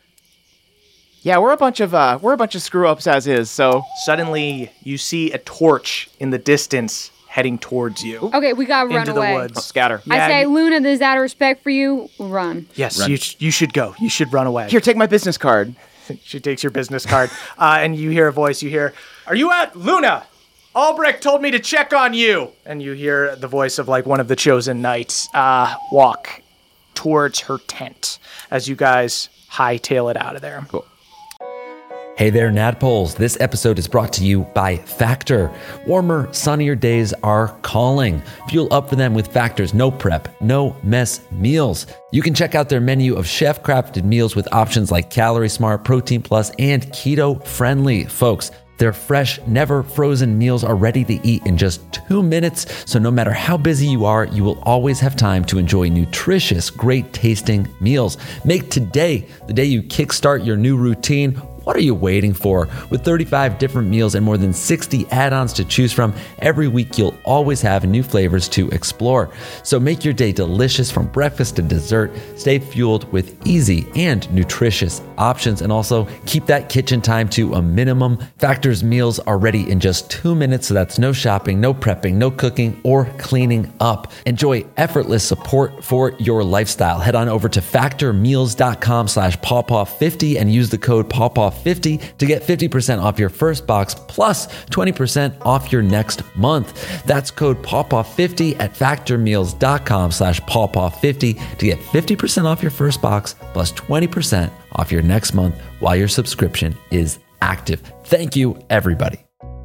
Yeah, we're a bunch of screw-ups as is, so... Suddenly, you see a torch in the distance heading towards you. Okay, we gotta run into away. the woods. Scatter. I Yeah, say, you- Luna, this is out of respect for you. Run. Yes, Run. you should go. You should run away. Here, take my business card. She takes your business card, and you hear a voice. You hear, "Are you at Luna? Albrecht told me to check on you." And you hear the voice of like one of the chosen knights walk towards her tent as you guys hightail it out of there. Cool. Hey there, Nadpoles. This episode is brought to you by Factor. Warmer, sunnier days are calling. Fuel up for them with Factor's no prep, no mess meals. You can check out their menu of chef-crafted meals with options like Calorie Smart, Protein Plus, and Keto Friendly. Folks, their fresh, never frozen meals are ready to eat in just 2 minutes. So no matter how busy you are, you will always have time to enjoy nutritious, great tasting meals. Make today the day you kickstart your new routine. What are you waiting for? With 35 different meals and more than 60 add-ons to choose from, every week you'll always have new flavors to explore. So make your day delicious from breakfast to dessert. Stay fueled with easy and nutritious options, and also keep that kitchen time to a minimum. Factor's meals are ready in just 2 minutes, so that's no shopping, no prepping, no cooking, or cleaning up. Enjoy effortless support for your lifestyle. Head on over to factormeals.com/pawpaw50 and use the code pawpaw50 to get 50% off your first box plus 20% off your next month. That's code pawpaw50 at factormeals.com/pawpaw50 to get 50% off your first box plus 20% off your next month while your subscription is active. Thank you, everybody.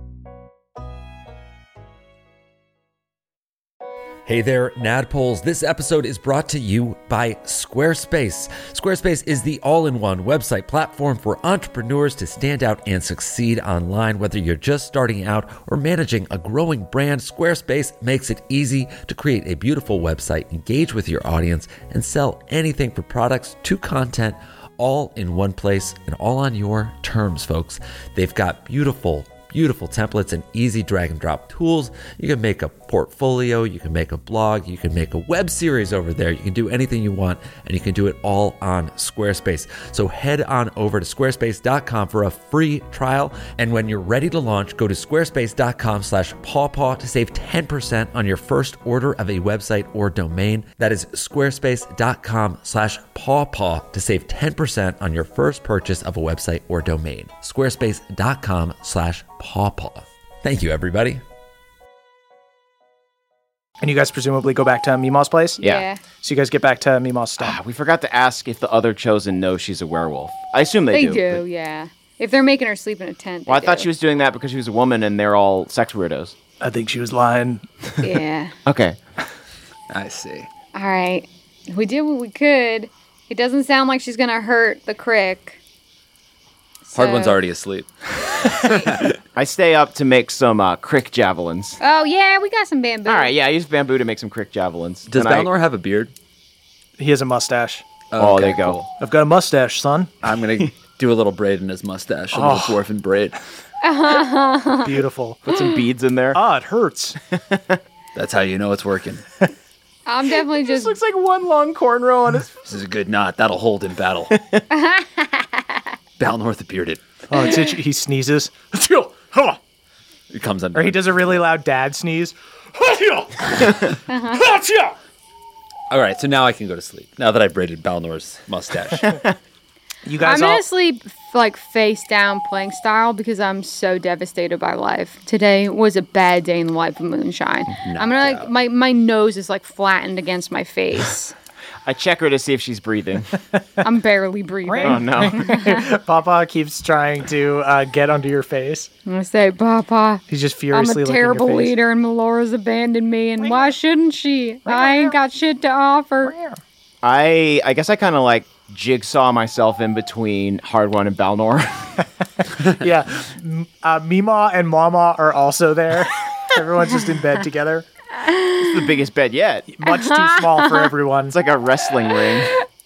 Hey there, Nadpoles. This episode is brought to you by Squarespace. Squarespace is the all-in-one website platform for entrepreneurs to stand out and succeed online. Whether you're just starting out or managing a growing brand, Squarespace makes it easy to create a beautiful website, engage with your audience, and sell anything from products to content all in one place and all on your terms, folks. They've got beautiful templates and easy drag and drop tools. You can make a portfolio, you can make a blog, you can make a web series over there. You can do anything you want, and you can do it all on Squarespace. So head on over to squarespace.com for a free trial. And when you're ready to launch, go to squarespace.com/pawpaw to save 10% on your first order of a website or domain. That is squarespace.com/pawpaw to save 10% on your first purchase of a website or domain. Squarespace.com/pawpaw. Thank you, everybody. And you guys presumably go back to Mima's place? Yeah. So you guys get back to Mima's stuff. We forgot to ask if the other chosen know she's a werewolf. I assume they do. do, yeah. If they're making her sleep in a tent, Well, I they thought do. she was doing that because she was a woman and they're all sex weirdos. I think she was lying. Yeah. Okay. I see. All right. We did what we could. It doesn't sound like she's going to hurt the crick. Hard one's So- already asleep. I stay up to make some crick javelins. Oh, yeah, we got some bamboo. All right, yeah, I use bamboo to make some crick javelins. Does And Balnor have a beard? He has a mustache. Oh, okay, there you go. cool. I've got a mustache, son. I'm going to do a little braid in his mustache, a little dwarfen braid. Beautiful. Put some beads in there. Ah, it hurts. That's how you know it's working. I'm definitely just... Looks like one long cornrow on his... This is a good knot. That'll hold in battle. Balnor the Bearded. Oh, it's itchy. He sneezes. It comes under. Or he does a really loud dad sneeze. All right, so now I can go to sleep. Now that I've braided Balnor's mustache. You guys I'm all... gonna sleep like face down plank style because I'm so devastated by life. Today was a bad day in the life of Moonshine. I'm gonna like my nose is like flattened against my face. I check her to see if she's breathing. I'm barely breathing. Oh, no. Papa keeps trying to get under your face. I'm gonna say, Papa, He's just I'm furiously a licking your terrible face. leader and Melora's abandoned me, and why shouldn't she? I ain't got shit to offer. I guess I kind of like jigsaw myself in between Hard One and Balnor. Yeah. Mima and Mama are also there. Everyone's just in bed together. It's the biggest bed yet. Much too small for everyone. It's like a wrestling ring.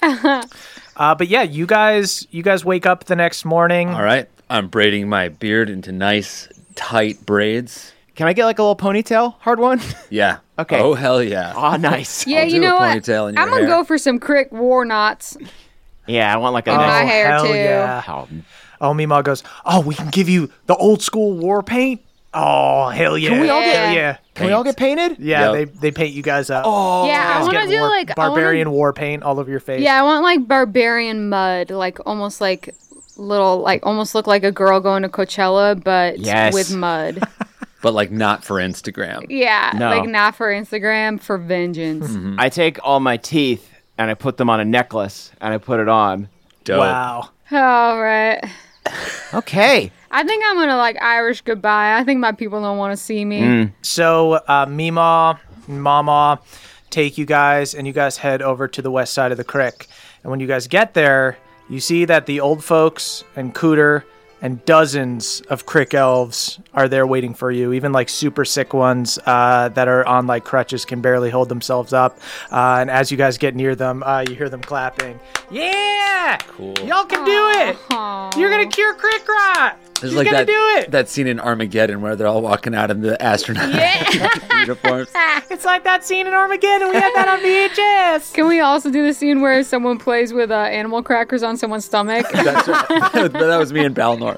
But yeah, you guys wake up the next morning. All right. I'm braiding my beard into nice, tight braids. Can I get like a little ponytail, Hard One? Yeah. Okay. Oh, hell yeah. Oh, nice. Yeah, I'll you do a know what? ponytail in your I'm gonna hair. go for some crick war knots. Yeah, I want like a In my nice... hair, hell too. Yeah. Oh, Oh, Mima goes, oh, we can give you the old school war paint? Oh, hell yeah. Can we all get- Hell yeah. Can we all get painted? Yeah, Yep. they paint you guys up. Oh, Yeah, I You want guys to get do war- like barbarian war paint all over your face. Yeah, I want like barbarian mud, like almost like little, like almost look like a girl going to Coachella, but Yes. with mud. But like not for Instagram. Yeah, No. like not for Instagram, for vengeance. I take all my teeth and I put them on a necklace and I put it on. Dope. Wow. All right. Okay. I think I'm gonna like Irish goodbye. I think my people don't want to see me. So Mima and Mama take you guys, and you guys head over to the west side of the creek. And when you guys get there, you see that the old folks and Cooter and dozens of crick elves are there waiting for you. Even like super sick ones that are on like crutches can barely hold themselves up. And as you guys get near them, you hear them clapping. Yeah! Cool. Y'all can do it! You're gonna cure crick rot! It's She's like gonna that, do it! that scene in Armageddon where they're all walking out in the astronaut uniforms. It's like that scene in Armageddon. We had that on VHS. Can we also do the scene where someone plays with animal crackers on someone's stomach, That's right. That was me and Balnor.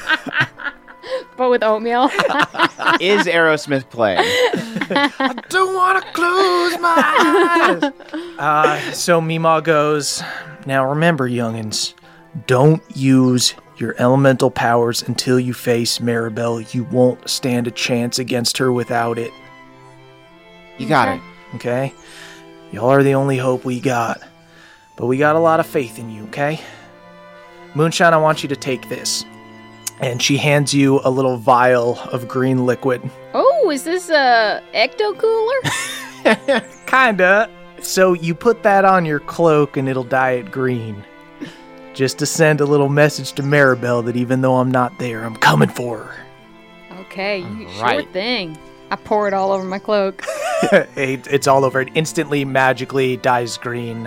but with oatmeal? Is Aerosmith playing? Don't want to close my eyes. So Mima goes, now remember, youngins, don't use your elemental powers until you face Maribel. You won't stand a chance against her without it. You got it. Okay? Y'all are the only hope we got. But we got a lot of faith in you, okay? Moonshine, I want you to take this. And she hands you a little vial of green liquid. Oh, is this a ecto cooler? Kinda. So you put that on your cloak and it'll dye it green. Just to send a little message to Maribel that even though I'm not there, I'm coming for her. Okay, sure Right. thing. I pour it all over my cloak. It's all over. It instantly, magically dyes green.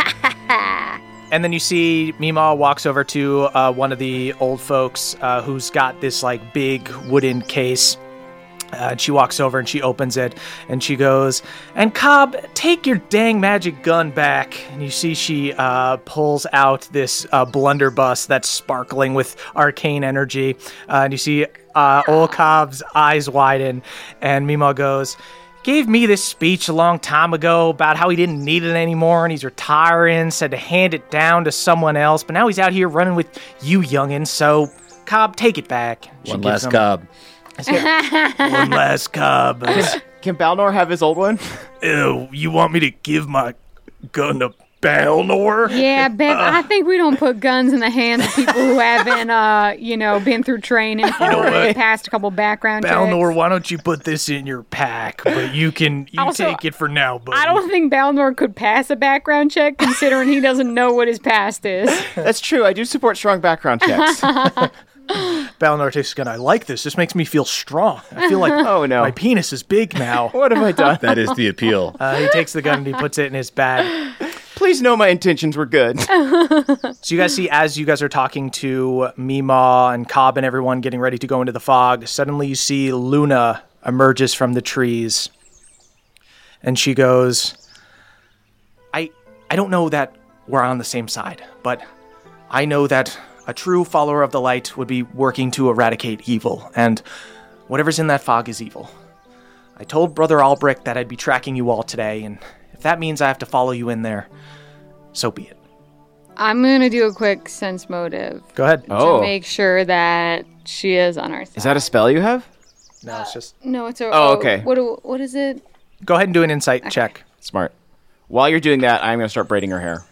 And then you see Mima walks over to one of the old folks who's got this like big wooden case. And she walks over and she opens it and she goes, and Cobb, take your dang magic gun back. And you see she pulls out this blunderbuss that's sparkling with arcane energy. And you see old Cobb's eyes widen. And Mima goes, gave me this speech a long time ago about how he didn't need it anymore and he's retiring, said to hand it down to someone else. But now he's out here running with you youngins. So, Cobb, take it back. She One gives last him- cob. One last Cobb. Can Balnor have his old one? Ew, you want me to give my gun to Balnor? Yeah, Bev, I think we don't put guns in the hands of people who haven't, been through training for know it, what? passed a couple background Balnor, checks. why don't you put this in your pack? But you Also, take it for now, buddy. I don't think Balnor could pass a background check, considering he doesn't know what his past is. That's true. I do support strong background checks. Balnor takes a gun. I like this. This makes me feel strong. I feel like Oh, no. my penis is big now. What have I done? That is the appeal. He takes the gun and he puts it in his bag. Please know my intentions were good. So you guys see, as you guys are talking to Mima and Cobb and everyone getting ready to go into the fog, suddenly you see Luna emerges from the trees. And she goes, I don't know that we're on the same side, but I know that a true follower of the light would be working to eradicate evil, and whatever's in that fog is evil. I told Brother Albrecht that I'd be tracking you all today, and if that means I have to follow you in there, so be it. I'm going to do a quick sense motive Go ahead. to make sure that she is on our side. Is that a spell you have? No, it's just. No, it's a... Oh, okay. What is it? Go ahead and do an insight check. Smart. While you're doing that, I'm going to start braiding her hair.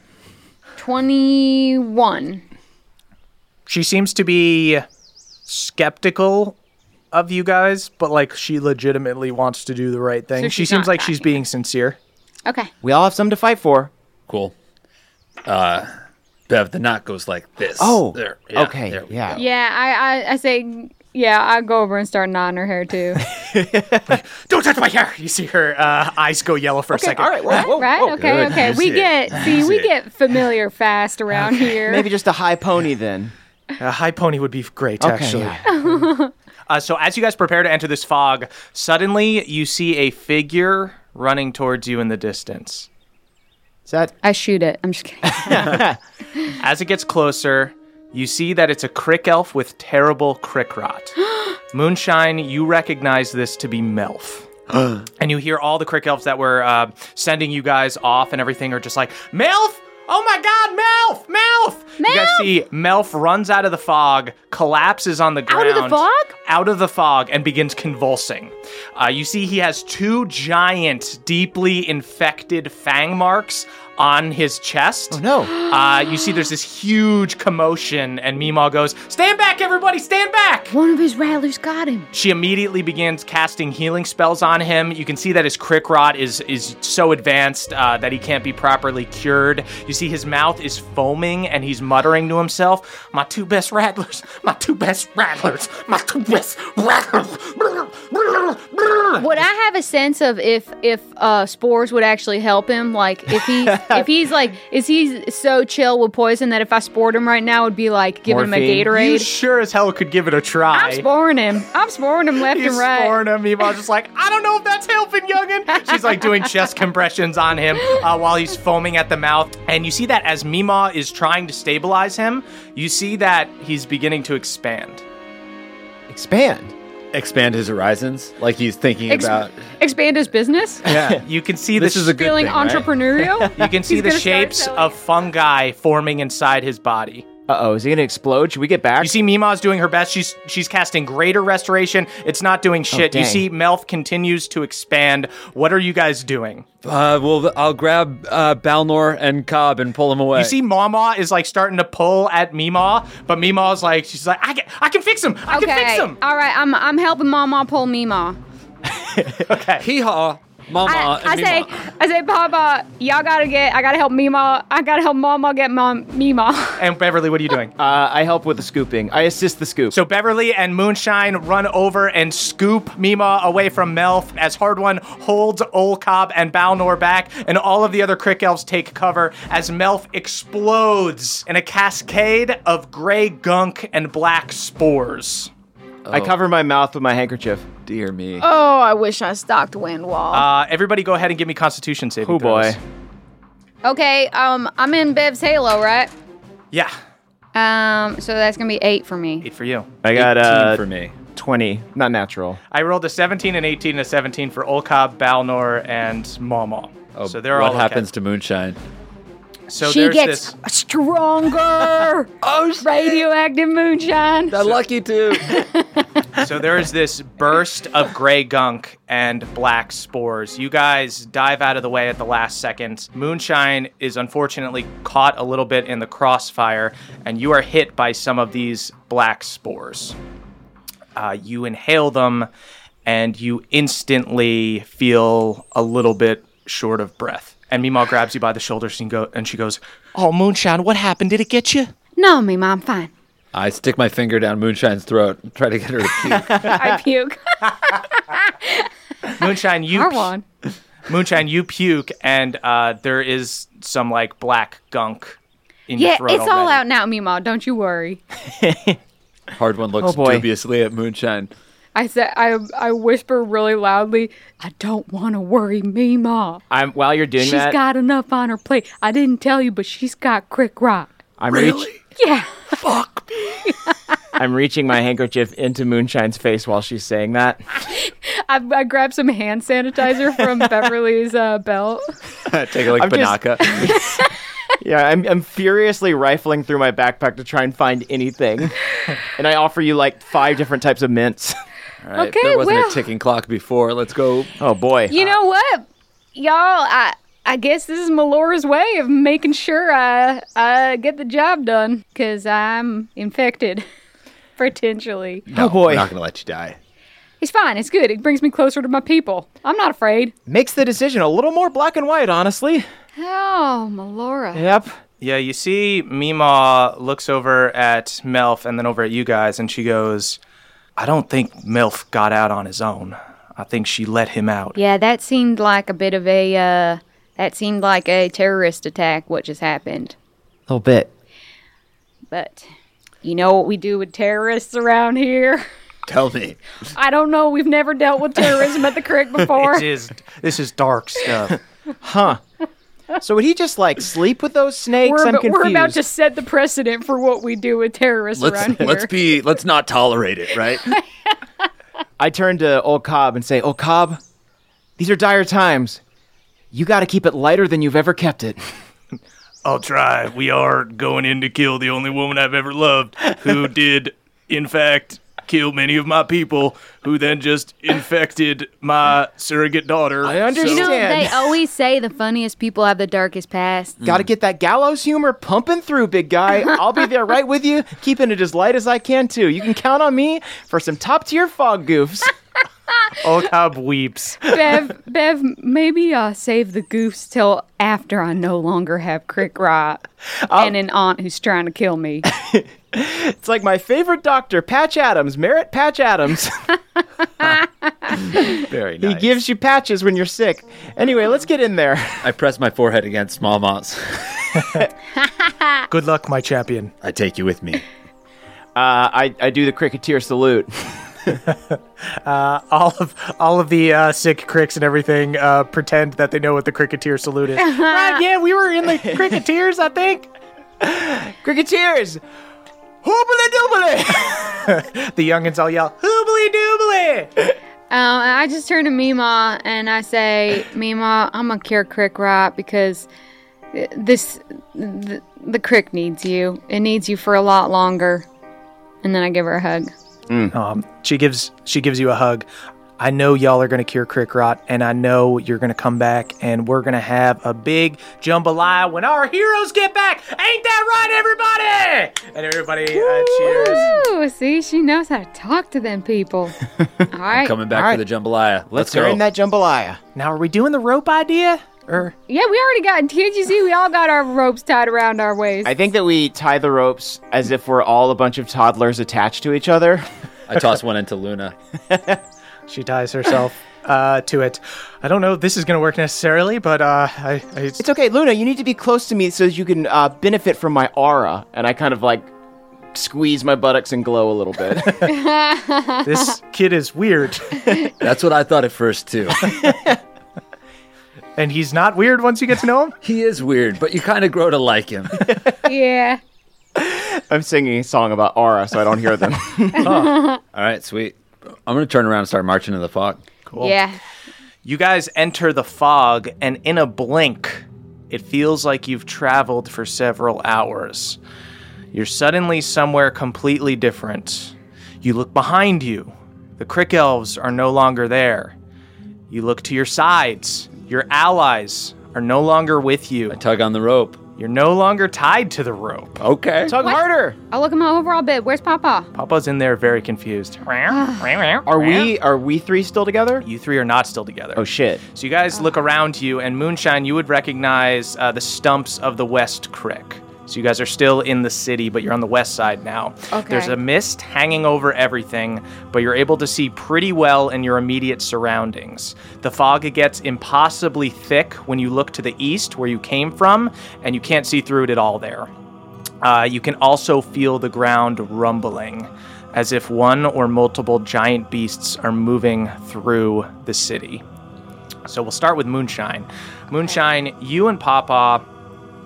21. She seems to be skeptical of you guys, but like she legitimately wants to do the right thing. So She she's seems not like she's being sincere. Okay. We all have something to fight for. Cool. Bev, the knot goes like this. Oh, there. okay, there we yeah. go. Yeah, I say... Yeah, I go over and start knotting her hair too. Don't touch my hair! You see her eyes go yellow for a second. All right. Whoa, Right? whoa. Okay, okay. We Easy. get familiar fast around here. Maybe just a high pony then. A high pony would be great, Okay, actually. yeah. So as you guys prepare to enter this fog, suddenly you see a figure running towards you in the distance. Is that... I shoot it. I'm just kidding. As it gets closer, you see that it's a crick elf with terrible crick rot. Moonshine, you recognize this to be Melf. And you hear all the crick elves that were sending you guys off and everything are just like, Melf! Oh my god, Melf! Melf! You guys see Melf runs out of the fog, collapses on the ground. Out of the fog? Out of the fog and begins convulsing. You see he has 2 giant, deeply infected fang marks on his chest. Oh, no. You see there's this huge commotion, and Meemaw goes, "Stand back, everybody, stand back!" One of his rattlers got him. She immediately begins casting healing spells on him. You can see that his crick rot is so advanced that he can't be properly cured. You see his mouth is foaming, and he's muttering to himself, "My 2 best rattlers, my 2 best rattlers, my 2 best rattlers." Would I have a sense of if spores would actually help him? Like if he's like, is he so chill with poison that if I spored him right now, it would be like giving Morphine. him a Gatorade? You sure as hell could give it a try. I'm sporing him left He's and right. sporing him. Meemaw's just like, I don't know if that's helping, youngin'. She's like doing chest compressions on him while he's foaming at the mouth. And you see that as Meemaw is trying to stabilize him, you see that he's beginning to expand. Expand. Expand his horizons, like he's thinking about. Expand his business. Yeah, you can see This is a good Feeling thing, right? entrepreneurial. You can see He's the gonna start shapes selling. of fungi forming inside his body. Uh-oh, is he going to explode? Should we get back? You see Meemaw's doing her best. She's casting greater restoration. It's not doing shit. You dang. see Melf continues to expand. What are you guys doing? Well, I'll grab Balnor and Cobb and pull him away. You see Mama is like starting to pull at Meemaw, but Meemaw's like, she's like, I can fix him. I can fix him. All right. I'm helping Mama pull Meemaw. Okay. Hee-haw, Mama, I and say, Meemaw. Papa, I gotta help Meemaw. I gotta help Mama get Meemaw. And Beverly, what are you doing? I help with the scooping. I assist the scoop. So Beverly and Moonshine run over and scoop Meemaw away from Melf as Hard One holds Olcob and Balnor back, and all of the other Crick Elves take cover as Melf explodes in a cascade of gray gunk and black spores. I cover my mouth with my handkerchief. Dear me. Oh, I wish I stocked Windwall. Everybody go ahead and give me Constitution saving Oh, boy. throws. Okay, I'm in Bev's Halo, right? Yeah, So that's gonna be 8 for me. 8 for you. I got 18 for me. 20. Not natural. I rolled a 17, an 18, and a 17 for Olcob, Balnor, and Mama. Oh, So they're what all happens okay. to Moonshine? So She there's gets this. stronger. Radioactive moonshine. Lucky too. So there is this burst of gray gunk and black spores. You guys dive out of the way at the last second. Moonshine is unfortunately caught a little bit in the crossfire, and you are hit by some of these black spores. You inhale them, and you instantly feel a little bit short of breath. And Meemaw grabs you by the shoulders and she goes, "Oh, Moonshine, what happened? Did it get you?" No, Meemaw, I'm fine. I stick my finger down Moonshine's throat and try to get her to puke. I puke. Moonshine, Moonshine, you puke, and there is some like black gunk in your Yeah, throat it's all already. out now, Meemaw. Don't you worry. Hard One looks Oh, boy. dubiously at Moonshine. I said, I whisper really loudly. I don't want to worry Meemaw. While you're doing She's that, got enough on her plate. I didn't tell you, but she's got crick rot. I'm Yeah. I'm reaching my handkerchief into Moonshine's face while she's saying that. I grabbed some hand sanitizer from Beverly's belt. Take it like I'm just- Banaka. Yeah, I'm furiously rifling through my backpack to try and find anything. And I offer you like 5 different types of mints. All right, Okay, there wasn't well. a ticking clock before. Let's go. Oh, boy. You know what? Y'all, I guess this is Melora's way of making sure I get the job done. Because I'm infected. Potentially. Oh, boy. We're not going to let you die. It's fine. It's good. It brings me closer to my people. I'm not afraid. Makes the decision a little more black and white, honestly. Oh, Melora. Yep. Yeah, you see Meemaw looks over at Melf and then over at you guys, and she goes, I don't think Melf got out on his own. I think she let him out. Yeah, that seemed like a bit of a, terrorist attack, what just happened. A little bit. But you know what we do with terrorists around here? Tell me. I don't know. We've never dealt with terrorism at the Crick before. This is dark stuff. Huh. So would he just, like, sleep with those snakes? I'm confused. We're about to set the precedent for what we do with terrorists around here. Let's not tolerate it, right? I turn to old Cobb and say, Old Cobb, these are dire times. You got to keep it lighter than you've ever kept it. I'll try. We are going in to kill the only woman I've ever loved, who did, in fact, kill many of my people, who then just infected my surrogate daughter. I understand. You know, they always say the funniest people have the darkest past. Got to get that gallows humor pumping through, big guy. I'll be there right with you, keeping it as light as I can, too. You can count on me for some top-tier fog goofs. Old Cobb weeps. Bev, maybe save the goofs till after I no longer have Crick Rot and an aunt who's trying to kill me. It's like my favorite doctor, Patch Adams, Merritt Patch Adams. Very He nice. gives you patches when you're sick. Anyway, let's get in there. I press my forehead against Smallmont's. Good luck, my champion. I take you with me. I do the cricketeer salute. All of the sick cricks and everything pretend that they know what the cricketeer salute is. Right, yeah, we were in the cricketeers, I think. Cricketeers! Hoobly doobly! The youngins all yell, hoobly doobly! I just turn to Meemaw and I say, Meemaw, I'm gonna cure Crick Rot because the Crick needs you. It needs you for a lot longer. And then I give her a hug. She gives you a hug. I know y'all are going to cure Crick Rot, and I know you're going to come back, and we're going to have a big jambalaya when our heroes get back. Ain't that right, everybody? And everybody cheers. Ooh, see, she knows how to talk to them people. All right. Coming back All for right. the jambalaya. Let's go. earn that jambalaya. Now, are we doing the rope idea? Or Yeah, we already got, can't you see, we all got our ropes tied around our waist. I think that we tie the ropes as if we're all a bunch of toddlers attached to each other. I toss one into Luna. she ties herself to it. I don't know if this is going to work necessarily, but It's okay, Luna, you need to be close to me so you can benefit from my aura. And I kind of like squeeze my buttocks and glow a little bit. this kid is weird. That's what I thought at first, too. And he's not weird once you get to know him? He is weird, but you kind of grow to like him. Yeah. I'm singing a song about aura so I don't hear them. All right, sweet. I'm going to turn around and start marching in the fog. Cool. Yeah. You guys enter the fog, and in a blink, it feels like you've traveled for several hours. You're suddenly somewhere completely different. You look behind you. The Crick Elves are no longer there. You look to your sides. Your allies are no longer with you. I tug on the rope. You're no longer tied to the rope. Okay. Tug harder. I'll look at my overall bed. Where's Papa? Papa's in there very confused. Are we 3 still together? You 3 are not still together. Oh, shit. So you guys look around you, and Moonshine, you would recognize the stumps of the West Crick. So you guys are still in the city, but you're on the west side now. Okay. There's a mist hanging over everything, but you're able to see pretty well in your immediate surroundings. The fog gets impossibly thick when you look to the east, where you came from, and you can't see through it at all there. You can also feel the ground rumbling, as if one or multiple giant beasts are moving through the city. So we'll start with Moonshine. Moonshine, you and Papa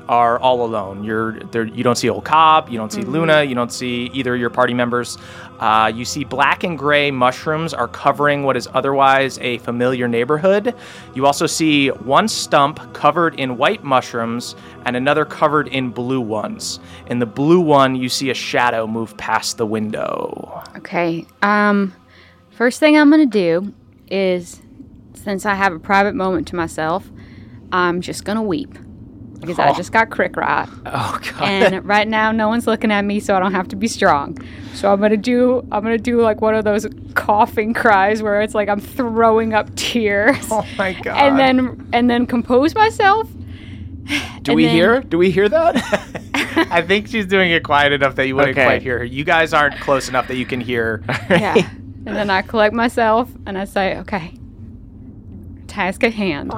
are all alone. You don't see old Cobb, you don't see Luna, you don't see either of your party members. You see black and gray mushrooms are covering what is otherwise a familiar neighborhood. You also see one stump covered in white mushrooms and another covered in blue ones. In the blue one, you see a shadow move past the window. Okay. First thing I'm going to do is, since I have a private moment to myself, I'm just going to weep. Because I just got crick rot. Oh God. And right now no one's looking at me, so I don't have to be strong. So I'm gonna do like one of those coughing cries where it's like I'm throwing up tears. Oh my God. And then compose myself. Do we hear that? I think she's doing it quiet enough that you wouldn't Okay. quite hear her. You guys aren't close enough that you can hear. Yeah. And then I collect myself and I say, okay, task at hand.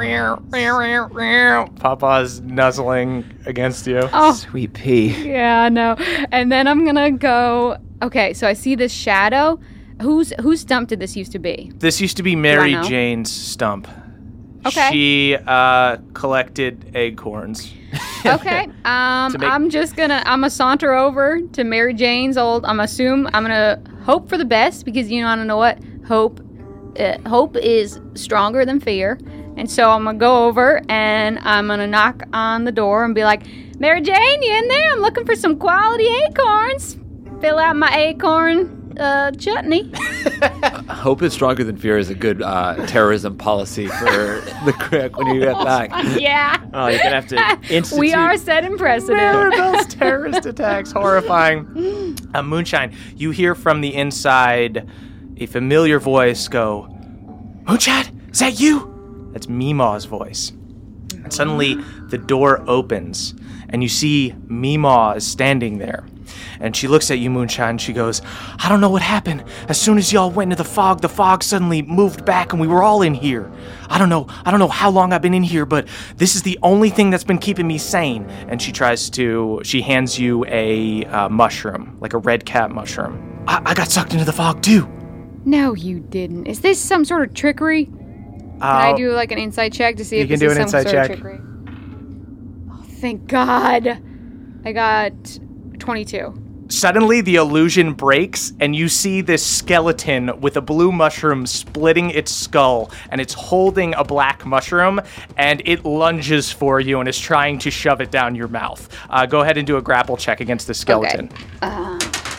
Papa's nuzzling against you. Oh, Sweet pea. yeah, I know. And then I'm gonna go, okay, so I see this shadow. Whose stump did this used to be? This used to be Mary know? Jane's stump. Okay. She collected acorns. Okay. I'm gonna saunter over to Mary Jane's old. I'm gonna hope for the best because I don't know what hope is stronger than fear, and so I'm gonna go over and I'm gonna knock on the door and be like, Mary Jane, you in there? I'm looking for some quality acorns. Fill out my acorn chutney. Hope is stronger than fear is a good terrorism policy for the Crick when you get back. Yeah. Oh, you're gonna have to institute. We are setting precedent. Maribel's terrorist attacks, horrifying. Moonshine, you hear from the inside a familiar voice go, Moonshine, is that you? That's Meemaw's voice. And suddenly the door opens and you see Meemaw is standing there. And she looks at you, Moonshine, and she goes, I don't know what happened. As soon as y'all went into the fog suddenly moved back and we were all in here. I don't know how long I've been in here, but this is the only thing that's been keeping me sane. And she hands you a mushroom, like a red cat mushroom. I got sucked into the fog too. No, you didn't. Is this some sort of trickery? Can I do like an insight check to see if You can this do is an some insight sort check. of trickery? Oh, thank God. I got 22. Suddenly, the illusion breaks, and you see this skeleton with a blue mushroom splitting its skull, and it's holding a black mushroom, and it lunges for you and is trying to shove it down your mouth. Go ahead and do a grapple check against the skeleton. Okay.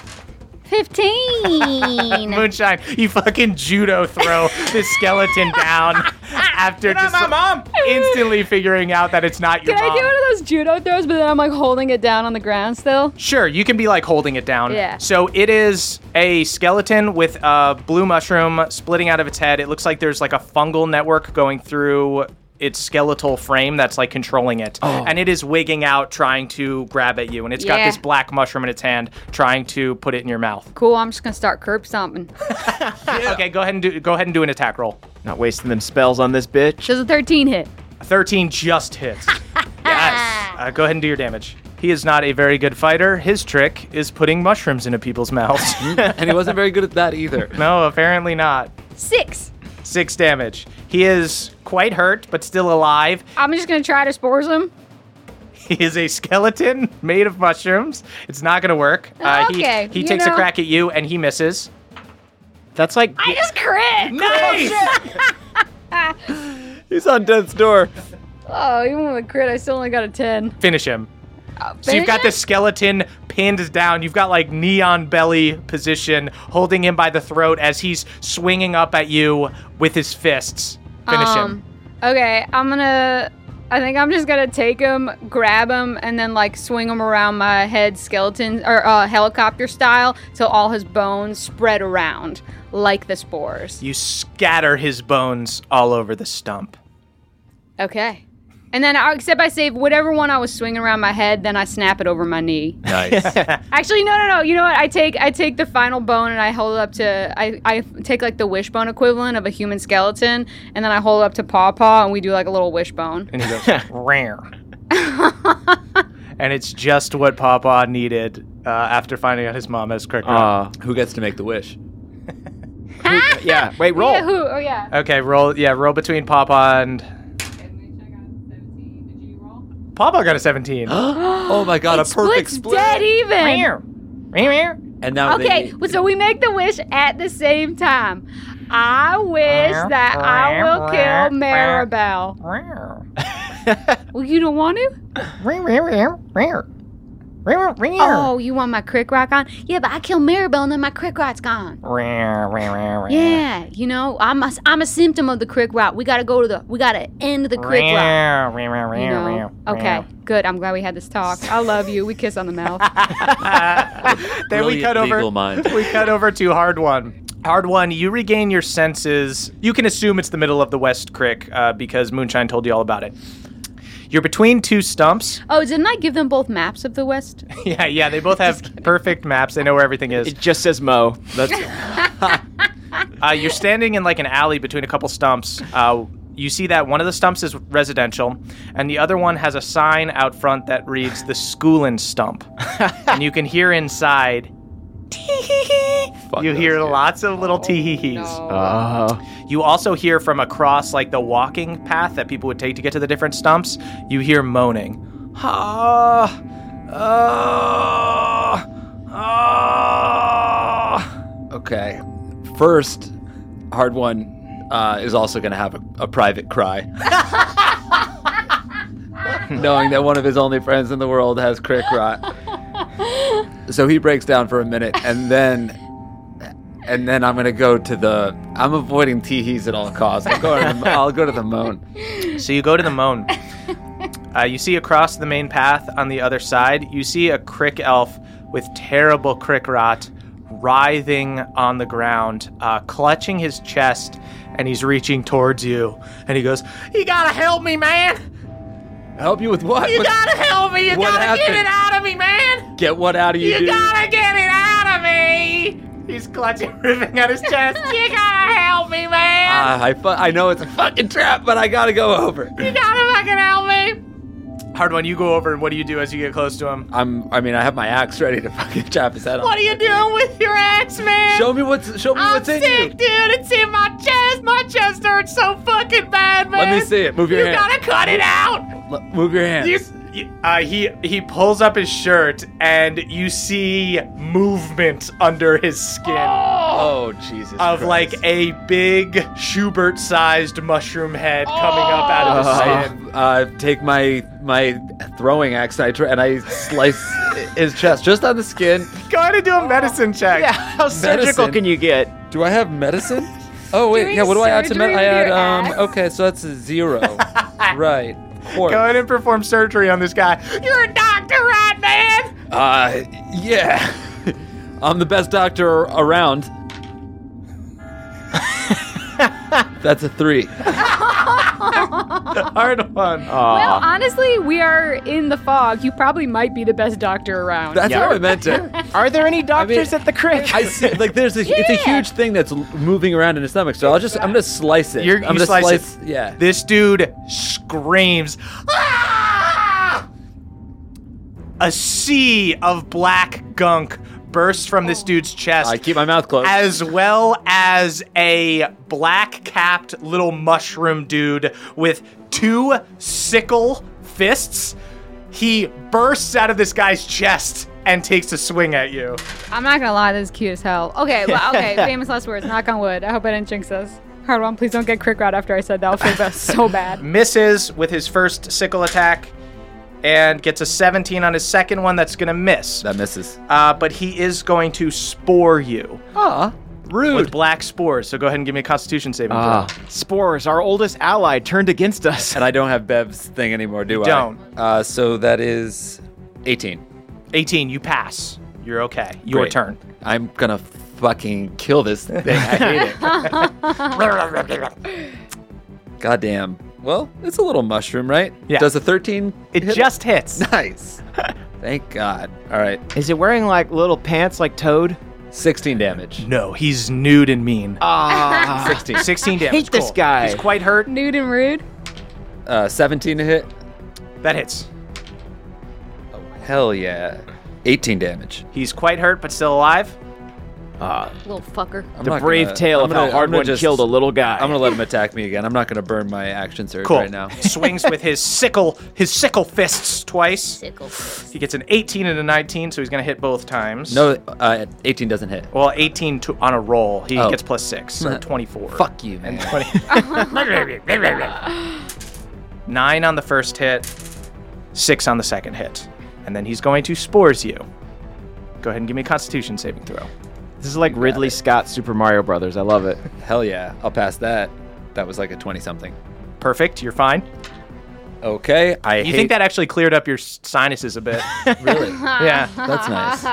15. Moonshine, you fucking judo throw this skeleton down after just instantly figuring out that it's not your Can mom. I do one of those judo throws, but then I'm like holding it down on the ground still? Sure, you can be like holding it down. Yeah. So it is a skeleton with a blue mushroom splitting out of its head. It looks like there's like a fungal network going through its skeletal frame that's like controlling it. Oh. And it is wigging out trying to grab at you. And it's got Yeah. this black mushroom in its hand trying to put it in your mouth. Cool, I'm just gonna start curb stomping. Okay, go ahead and do an attack roll. Not wasting them spells on this bitch. Does a 13 hit? 13 just hits. Yes. Go ahead and do your damage. He is not a very good fighter. His trick is putting mushrooms into people's mouths. And he wasn't very good at that either. No, apparently not. 6. 6 damage. He is quite hurt, but still alive. I'm just gonna try to spores him. He is a skeleton made of mushrooms. It's not going to work. Okay, He you takes a know. crack at you, and he misses. That's like I just crit! Nice! he's on death's door. Oh, even with a crit, I still only got a 10. Finish him. So you've got the skeleton pinned down. You've got like neon belly position, holding him by the throat as he's swinging up at you with his fists. Finish him. Okay, I think I'm just gonna take him, grab him, and then like swing him around my head skeleton or helicopter style till all his bones spread around like the spores. You scatter his bones all over the stump. Okay. And then, except I save whatever one I was swinging around my head, then I snap it over my knee. Nice. Actually, no. You know what? I take the final bone and I hold it up to, I take like the wishbone equivalent of a human skeleton, and then I hold it up to Paw Paw, and we do like a little wishbone. And he goes, rare. And it's just what Pawpaw needed after finding out his mom has crick rot. Who gets to make the wish? Yeah, wait, roll. Yeah, who? Oh, yeah. Okay, roll between Pawpaw and... Papa got a 17. Oh my god, a perfect Split's split. dead even. And now Okay, so we make the wish at the same time. I wish that I will kill Maribel. Well, you don't want to? Oh, you want my Crick Rock on? Yeah, but I kill Maribel and then my Crick Rock's gone. Yeah, you know, I'm a symptom of the Crick Rock. We gotta end the Crick Rock. You know? Okay, good. I'm glad we had this talk. I love you. We kiss on the mouth. Then we cut over. Legal mind. We cut over to Hard One. Hard One, you regain your senses. You can assume it's the middle of the West Crick because Moonshine told you all about it. You're between two stumps. Oh, didn't I give them both maps of the West? Yeah, they both have perfect maps. They know where everything is. It just says Mo. That's You're standing in like an alley between a couple stumps. You see that one of the stumps is residential, and the other one has a sign out front that reads the Schoolin' Stump. And you can hear inside, tee-hee-hee. You hear lots of little tee-hee-hees. You also hear from across like the walking path that people would take to get to the different stumps, you hear moaning. Okay. First, Hard One is also going to have a private cry. Knowing that one of his only friends in the world has Crick Rot. So he breaks down for a minute, and then I'm going to go to I'm avoiding teehees at all costs. I'll go to the moan. So you go to the moan. You see across the main path on the other side, you see a Crick elf with terrible Crick Rot writhing on the ground, clutching his chest, and he's reaching towards you. And he goes, "You gotta help me, man! Help you with what? You gotta help me! You What gotta get happened? it out of me, man! Get what out of you, You dude? gotta get it out of me!" He's clutching, ripping at his chest. "You gotta help me, man! I know it's a fucking trap, but I gotta go over. You gotta fucking help me!" Hard One, you go over, and what do you do as you get close to him? I have my axe ready to fucking chop his head off. What are you doing with your axe, man? Show me what's I'm in sick, you. dude. It's in my chest. My chest hurts so fucking bad, man. Let me see it. Move your hand. You gotta cut it out. Move your hands. He pulls up his shirt, and you see movement under his skin Oh, Jesus of Christ. like a big Schubert-sized mushroom head coming up out of the skin. Take my throwing axe and I slice his chest just on the skin. Go ahead and do a medicine check. yeah. How surgical Medicine. can you get? Do I have medicine? Oh wait, Doing yeah. What do I add to surgery medicine? I with your add axe? Okay, so that's a 0. Right. Go ahead and perform surgery on this guy. You're a doctor, right, man? Yeah. I'm the best doctor around. That's a 3. Hard One. Well, honestly, we are in the fog. You probably might be the best doctor around. That's how I meant it. Are there any doctors at the Crick? I see, like it's a huge thing that's moving around in his stomach. So I'm gonna slice it. You I'm gonna slice it. Yeah. This dude screams. "Ah!" A sea of black gunk bursts from this dude's chest. I keep my mouth closed. As well as a black-capped little mushroom dude with 2 sickle fists. He bursts out of this guy's chest and takes a swing at you. I'm not gonna lie, this is cute as hell. Okay, well, okay, famous last words. Knock on wood. I hope I didn't jinx us. Hard One, please don't get Crick Rot after I said that. I'll feel so bad. Misses with his first sickle attack and gets a 17 on his second one. That's going to miss. That misses. But he is going to spore you Rude. with black spores. So go ahead and give me a Constitution saving throw. Spores, our oldest ally, turned against us. And I don't have Bev's thing anymore, do I? don't. So that is 18. 18, you pass. You're okay. Your Great. turn. I'm gonna fucking kill this thing. I hate it. Goddamn. Well, it's a little mushroom, right? Yeah. Does a 13 It hit? just hits. Nice. Thank God. All right. Is it wearing like little pants like Toad? 16 damage. No, he's nude and mean. 16. 16 damage. Hate this Cool. guy. He's quite hurt. Nude and rude. 17 to hit. That hits. Oh, hell yeah. 18 damage. He's quite hurt, but still alive. Little fucker. The brave tale of how Hardwood killed a little guy. I'm gonna let him attack me again. I'm not gonna burn my action surge Cool. right now. Swings with his sickle fists twice. Sickle fist. He gets an 18 and a 19, so he's going to hit both times. No, 18 doesn't hit. Well, 18 on a roll. He Oh. gets plus 6, so 24. Fuck you, man. 9 on the first hit, 6 on the second hit. And then he's going to spores you. Go ahead and give me a Constitution saving throw. This is like Ridley Scott Super Mario Brothers. I love it. Hell yeah, I'll pass that. That was like a 20-something. Perfect, you're fine. Okay, You think that actually cleared up your sinuses a bit. really? Yeah. That's nice.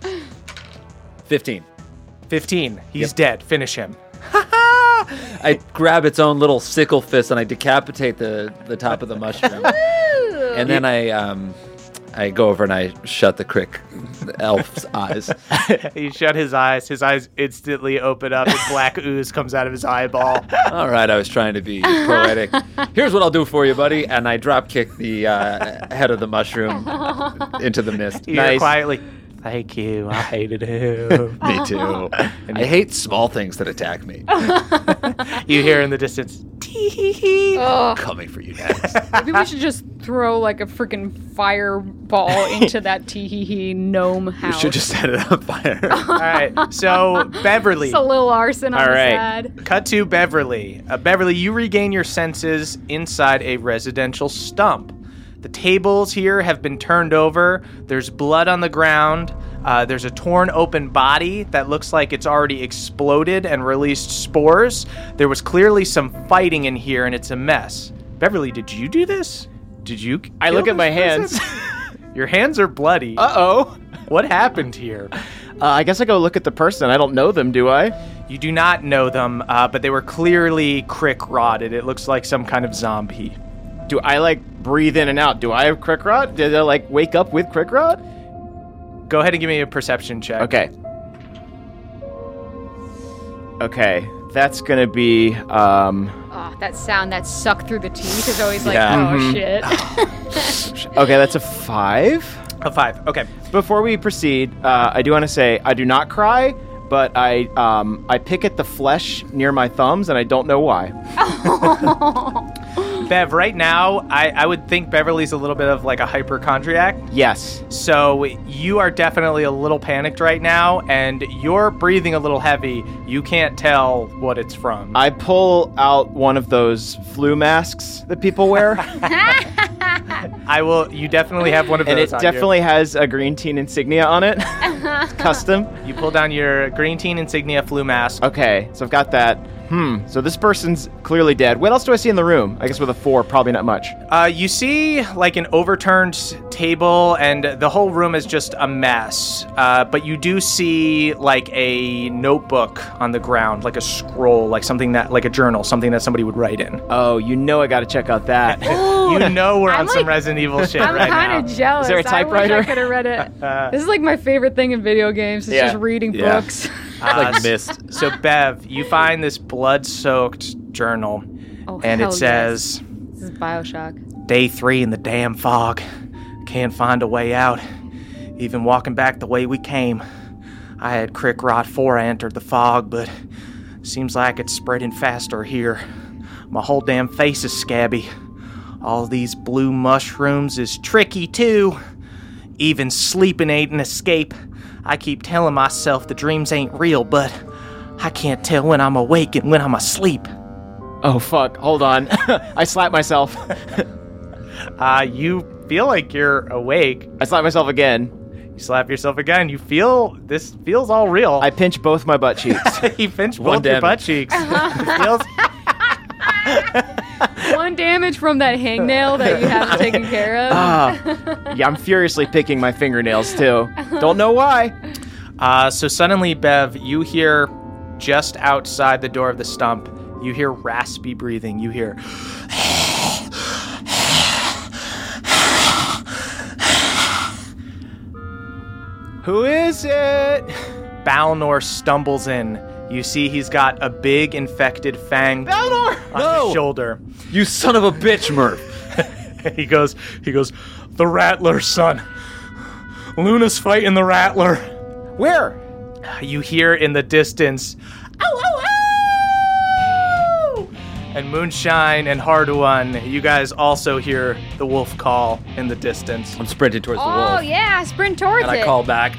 15. 15. He's dead. Finish him. I grab its own little sickle fist and I decapitate the top of the mushroom. And then I go over and I shut the crick elf's eyes. He shut his eyes. His eyes instantly open up and black ooze comes out of his eyeball. All right, I was trying to be poetic. Here's what I'll do for you, buddy. And I drop kick the head of the mushroom into the mist. You hear quietly, thank you. I hated him. Me too. I hate small things that attack me. You hear in the distance, tee-hee-hee. Coming for you next. Maybe we should just throw like a freaking fireball into that tee-hee-hee gnome You house. should just set it on fire. All right, so Beverly. It's a little arson on All the right. side. Cut to Beverly. Beverly, you regain your senses inside a residential stump. The tables here have been turned over. There's blood on the ground. There's a torn open body that looks like it's already exploded and released spores. There was clearly some fighting in here, and it's a mess. Beverly, did you do this? Did you? I look at my hands. Your hands are bloody. Uh-oh. What happened here? I guess I go look at the person. I don't know them, do I? You do not know them, but they were clearly crick rotted. It looks like some kind of zombie. Do I, like, breathe in and out? Do I have crick rot? Did I, like, wake up with crick rot? Go ahead and give me a perception check. Okay. Okay. That's gonna be, Oh, that sound that sucked through the teeth is always like, Yeah. oh shit. okay, that's a 5. A 5. Okay. Before we proceed, I do want to say I do not cry, but I pick at the flesh near my thumbs, and I don't know why. Bev, right now, I would think Beverly's a little bit of like a hypochondriac. Yes. So you are definitely a little panicked right now, and you're breathing a little heavy. You can't tell what it's from. I pull out one of those flu masks that people wear, I will. You definitely have one of and those it on definitely has a Green Teen insignia on it. It's custom. You pull down your Green Teen Insignia flu mask. Okay, so I've got that. So this person's clearly dead. What else do I see in the room? I guess with a 4, probably not much. You see like an overturned table, and the whole room is just a mess. But you do see like a notebook on the ground, like a scroll, like something that, like a journal, something that somebody would write in. Oh, you know I got to check out that. You know we're I'm on some like- Resident Evil shit I'm right kind now. of jealous. Is there a typewriter? I wish I could have read it. This is like my favorite thing in video games. It's Yeah. just reading Yeah. books. Like mist. So Bev, you find this blood-soaked journal, Oh, and hell it says, This is Bioshock. Day 3 in the damn fog. Can't find a way out. Even walking back the way we came. I had crick rot before I entered the fog, but seems like it's spreading faster here. My whole damn face is scabby. All these blue mushrooms is tricky too. Even sleeping ain't an escape. I keep telling myself the dreams ain't real, but I can't tell when I'm awake and when I'm asleep. Oh, fuck. Hold on. I slap myself. You feel like you're awake. I slap myself again. You slap yourself again. You feel, this feels all real. I pinch both my butt cheeks. You pinched One both your butt damage. cheeks. It feels, One damage from that hangnail that you haven't taken care of. Yeah, I'm furiously picking my fingernails, too. Don't know why. so suddenly, Bev, you hear just outside the door of the stump, you hear raspy breathing. You hear, Who is it? Balnor stumbles in. You see he's got a big infected fang Balnor! on his shoulder. You son of a bitch, Murph. He goes, the Rattler, son. Luna's fighting the Rattler. Where? You hear in the distance, "Ow, ow, ow!" And Moonshine and Harduan, you guys also hear the wolf call in the distance. I'm sprinting towards the Oh wolf. yeah, sprint towards And it. I call back.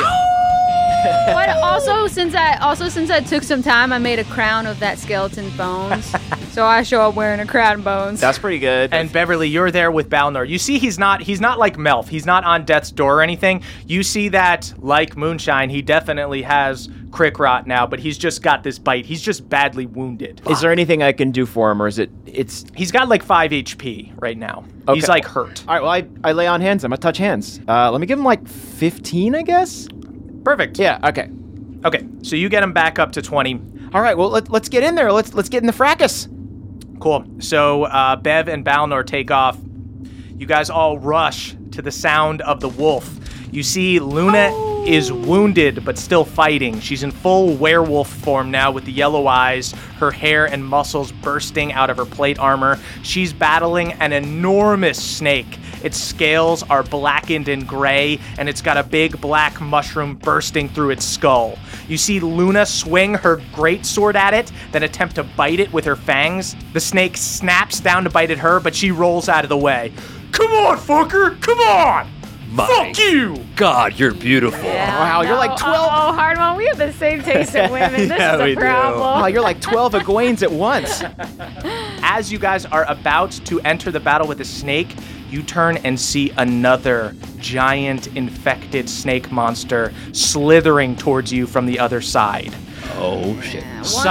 But also since I took some time, I made a crown of that skeleton's bones. So I show up wearing a crown of bones. That's pretty good. And Beverly, you're there with Balnor. You see he's not like Melf. He's not on death's door or anything. You see that, like Moonshine, he definitely has crick rot now, but he's just got this bite. He's just badly wounded. is there anything I can do for him, or is it? He's got like 5 HP right now. Okay. He's like hurt. All right. Well, I lay on hands. I'm gonna touch hands. Let me give him like 15, I guess. Perfect. Yeah. Okay. Okay, so you get him back up to 20. All right. Well, let's get in there. Let's get in the fracas. Cool. So Bev and Balnor take off. You guys all rush to the sound of the wolf. You see Luna is wounded but still fighting. She's in full werewolf form now with the yellow eyes, her hair and muscles bursting out of her plate armor. She's battling an enormous snake. Its scales are blackened and gray, and it's got a big black mushroom bursting through its skull. You see Luna swing her greatsword at it, then attempt to bite it with her fangs. The snake snaps down to bite at her, but she rolls out of the way. Come on, fucker! Come on! Fuck you! God, you're beautiful. Wow, you're like 12. Oh, Hardman, we have the same taste in women. This Yeah, is we a do. problem. Wow, you're like 12 Egwenes at once. As you guys are about to enter the battle with the snake, you turn and see another giant infected snake monster slithering towards you from the other side. Oh, shit.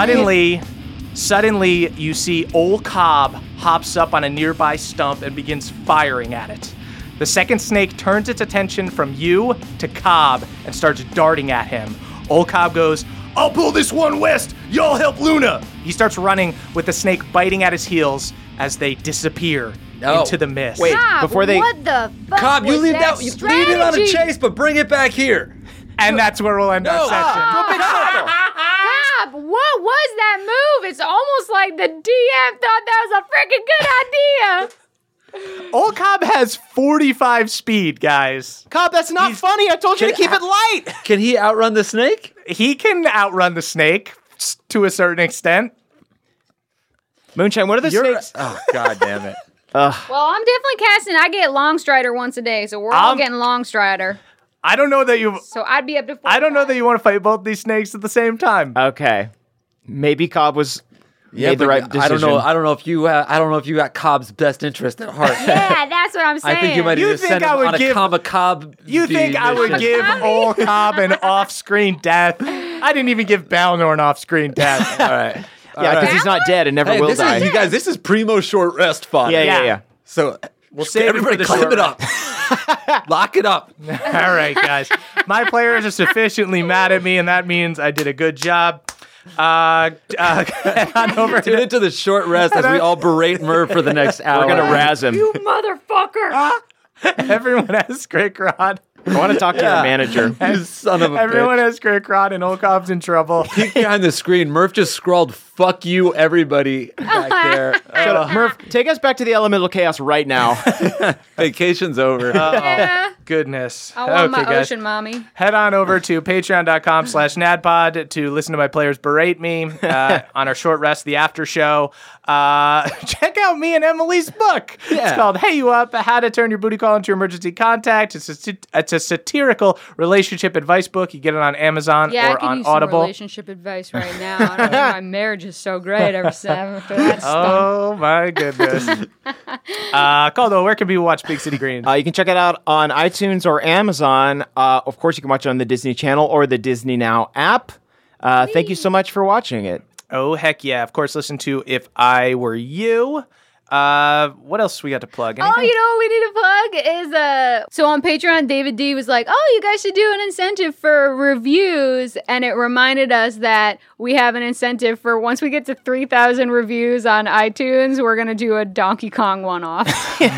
Suddenly, you see Old Cobb hops up on a nearby stump and begins firing at it. The second snake turns its attention from you to Cobb and starts darting at him. Old Cobb goes, "I'll pull this one west. Y'all help Luna." He starts running with the snake biting at his heels as they disappear into the mist. Wait, Cobb, before they. what the fuck Cobb, you was lead that you lead it on a strategy? chase, but bring it back here. And that's where we'll end our session. Cobb, what was that move? It's almost like the DM thought that was a freaking good idea. Old Cobb has 45 speed, guys. Cobb, that's not funny. I told you to keep it light. Can he outrun the snake? He can outrun the snake to a certain extent. Moonshine, what are the snakes? Oh, God damn it. Well, I'm definitely casting. I get Longstrider once a day, so we're all getting Longstrider. I don't know that you. So I'd be up to 45. I don't know that you want to fight both these snakes at the same time. Okay. Maybe Cobb was made the but right decision. I don't know if you got Cobb's best interest at heart. Yeah, that's what I'm saying. I think you might You have just think sent I him would on a give- Cobb. You think I would give Old Cobb an off-screen death? I didn't even give Balnor an off-screen death. All right. Yeah, because he's not dead and never Hey, will this die. is, you guys, this is primo short rest fun. Yeah. So We'll save it for everybody the clap short it up. Lock it up. All right, guys. My players are sufficiently mad at me, and that means I did a good job. Head on over Tune into the short rest as we all berate Merv for the next hour. We're going to razz him. You motherfucker. Everyone has Crick Rod. I want to talk to your manager. You son of a Everyone bitch. has Crick Rod, and Old Cobb's in trouble. Peek behind the screen. Murph just scrawled, "Fuck you, everybody," back there. Shut up. Murph, take us back to the elemental chaos right now. Vacation's over. Yeah. Goodness. I want my guys. ocean mommy. Head on over to patreon.com/nadpod to listen to my players berate me on our short rest, the after show. Check out me and Emily's book. It's Yeah. called Hey You Up, How to Turn Your Booty Call into Emergency Contact. It's a satirical relationship advice book. You get it on Amazon Yeah, I or could on use Audible. some relationship advice right now. I don't know. My marriage is so great after that stuff. Oh my goodness. Caldo, where can people watch Big City Green? You can check it out on iTunes or Amazon. Of course, you can watch it on the Disney Channel or the Disney Now app. Thank you so much for watching it. Oh, heck yeah. Of course, listen to If I Were You. What else we got to plug? Anything? Oh, you know what we need to plug is so on Patreon, David D was like, "Oh, you guys should do an incentive for reviews," and it reminded us that we have an incentive for once we get to 3,000 reviews on iTunes, we're gonna do a Donkey Kong one-off.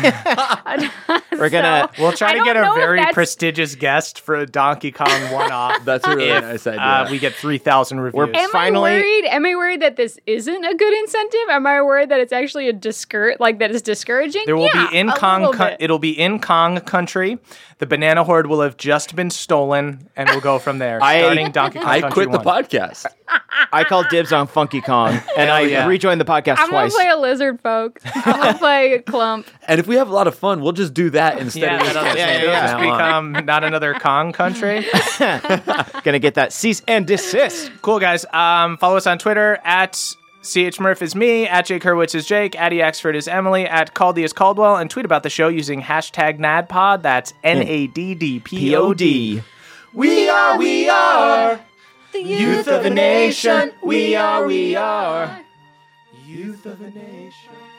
We're gonna. We'll try I to don't get a know if very that's- prestigious guest for a Donkey Kong one-off. That's a really nice idea. We get 3,000 reviews. We're- Finally- Am I worried that this isn't a good incentive? Am I worried that it's actually a discouragement that is discouraging? There will Yeah, be in a Kong. little bit. It'll be in Kong country. The banana horde will have just been stolen, and we'll go from there. Starting Donkey Kong I Country quit the 1. podcast. I call dibs on Funky Kong, and I yeah. rejoined the podcast I'm going twice. to play a lizard, folks. I'm going to play Clump. And if we have a lot of fun, we'll just do that instead Yeah, of that'll just, yeah, it'll yeah. just become not another Kong country. Gonna get that cease and desist. Cool, guys. Follow us on Twitter at CHMurph is me, at Jake Hurwitz is Jake, at EXford is Emily, at Caldy is Caldwell, and tweet about the show using hashtag NADPOD. That's NADDPOD. We are the youth of a nation. We are youth of a nation.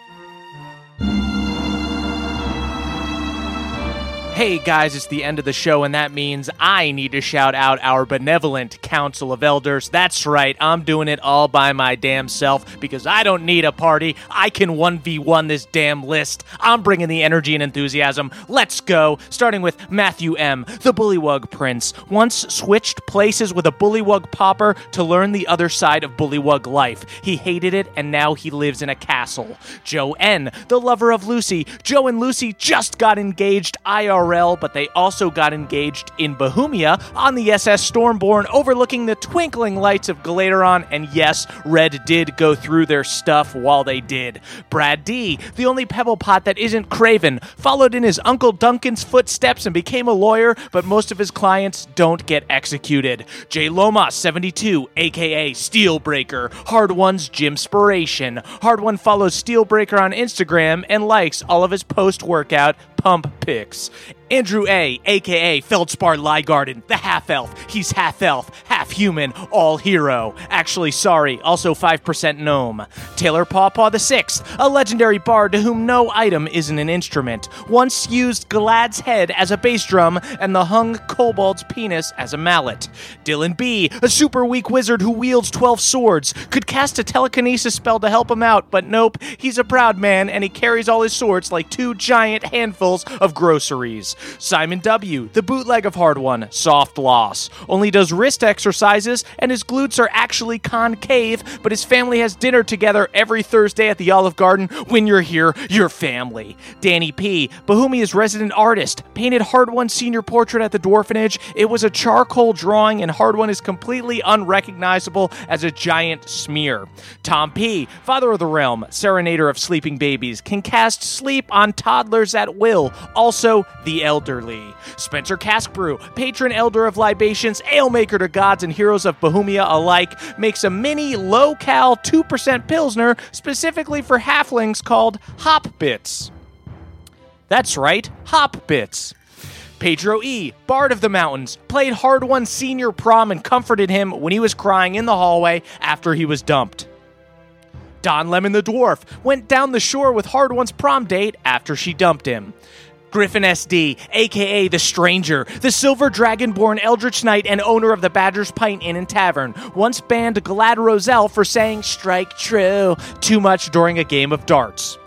Hey guys, it's the end of the show, and that means I need to shout out our benevolent Council of Elders. That's right, I'm doing it all by my damn self because I don't need a party. I can 1v1 this damn list. I'm bringing the energy and enthusiasm. Let's go. Starting with Matthew M., the Bullywug Prince. Once switched places with a Bullywug Popper to learn the other side of Bullywug life. He hated it, and now he lives in a castle. Joe N., the lover of Lucy. Joe and Lucy just got engaged IRL, but they also got engaged in Bohemia on the SS Stormborn overlooking the twinkling lights of Galateron, and yes, Red did go through their stuff while they did. Brad D., the only pebble pot that isn't craven, followed in his Uncle Duncan's footsteps and became a lawyer, but most of his clients don't get executed. J. Lomas 72, aka Steelbreaker, Hard One's Gymspiration. Hard One follows Steelbreaker on Instagram and likes all of his post-workout pump pics. Andrew A., a.k.a. Feldspar Liegarden, the half-elf. He's half-elf, half-human, all-hero. Actually, sorry, also 5% gnome. Taylor Pawpaw VI., a legendary bard to whom no item isn't an instrument. Once used Glad's head as a bass drum and the hung kobold's penis as a mallet. Dylan B., a super weak wizard who wields 12 swords. Could cast a telekinesis spell to help him out, but nope, he's a proud man and he carries all his swords like two giant handfuls of groceries. Simon W., the bootleg of Hard One, soft loss. Only does wrist exercises, and his glutes are actually concave, but his family has dinner together every Thursday at the Olive Garden. When you're here, you're family. Danny P., Bohemia's resident artist, painted Hard One's senior portrait at the Dwarfenage. It was a charcoal drawing, and Hard One is completely unrecognizable as a giant smear. Tom P., father of the realm, serenader of sleeping babies, can cast sleep on toddlers at will, also the elderly. Spencer Caskbrew, patron elder of libations, alemaker to gods and heroes of Bohemia alike, makes a mini low-cal 2% Pilsner specifically for halflings called Hop Bits. That's right, Hop Bits. Pedro E., Bard of the Mountains, played Hard One senior prom and comforted him when he was crying in the hallway after he was dumped. Don Lemon the Dwarf went down the shore with Hard One's prom date after she dumped him. Griffin SD, a.k.a. The Stranger, the Silver Dragonborn Eldritch Knight and owner of the Badger's Pint Inn and Tavern, once banned Glad Roselle for saying "strike true" too much during a game of darts.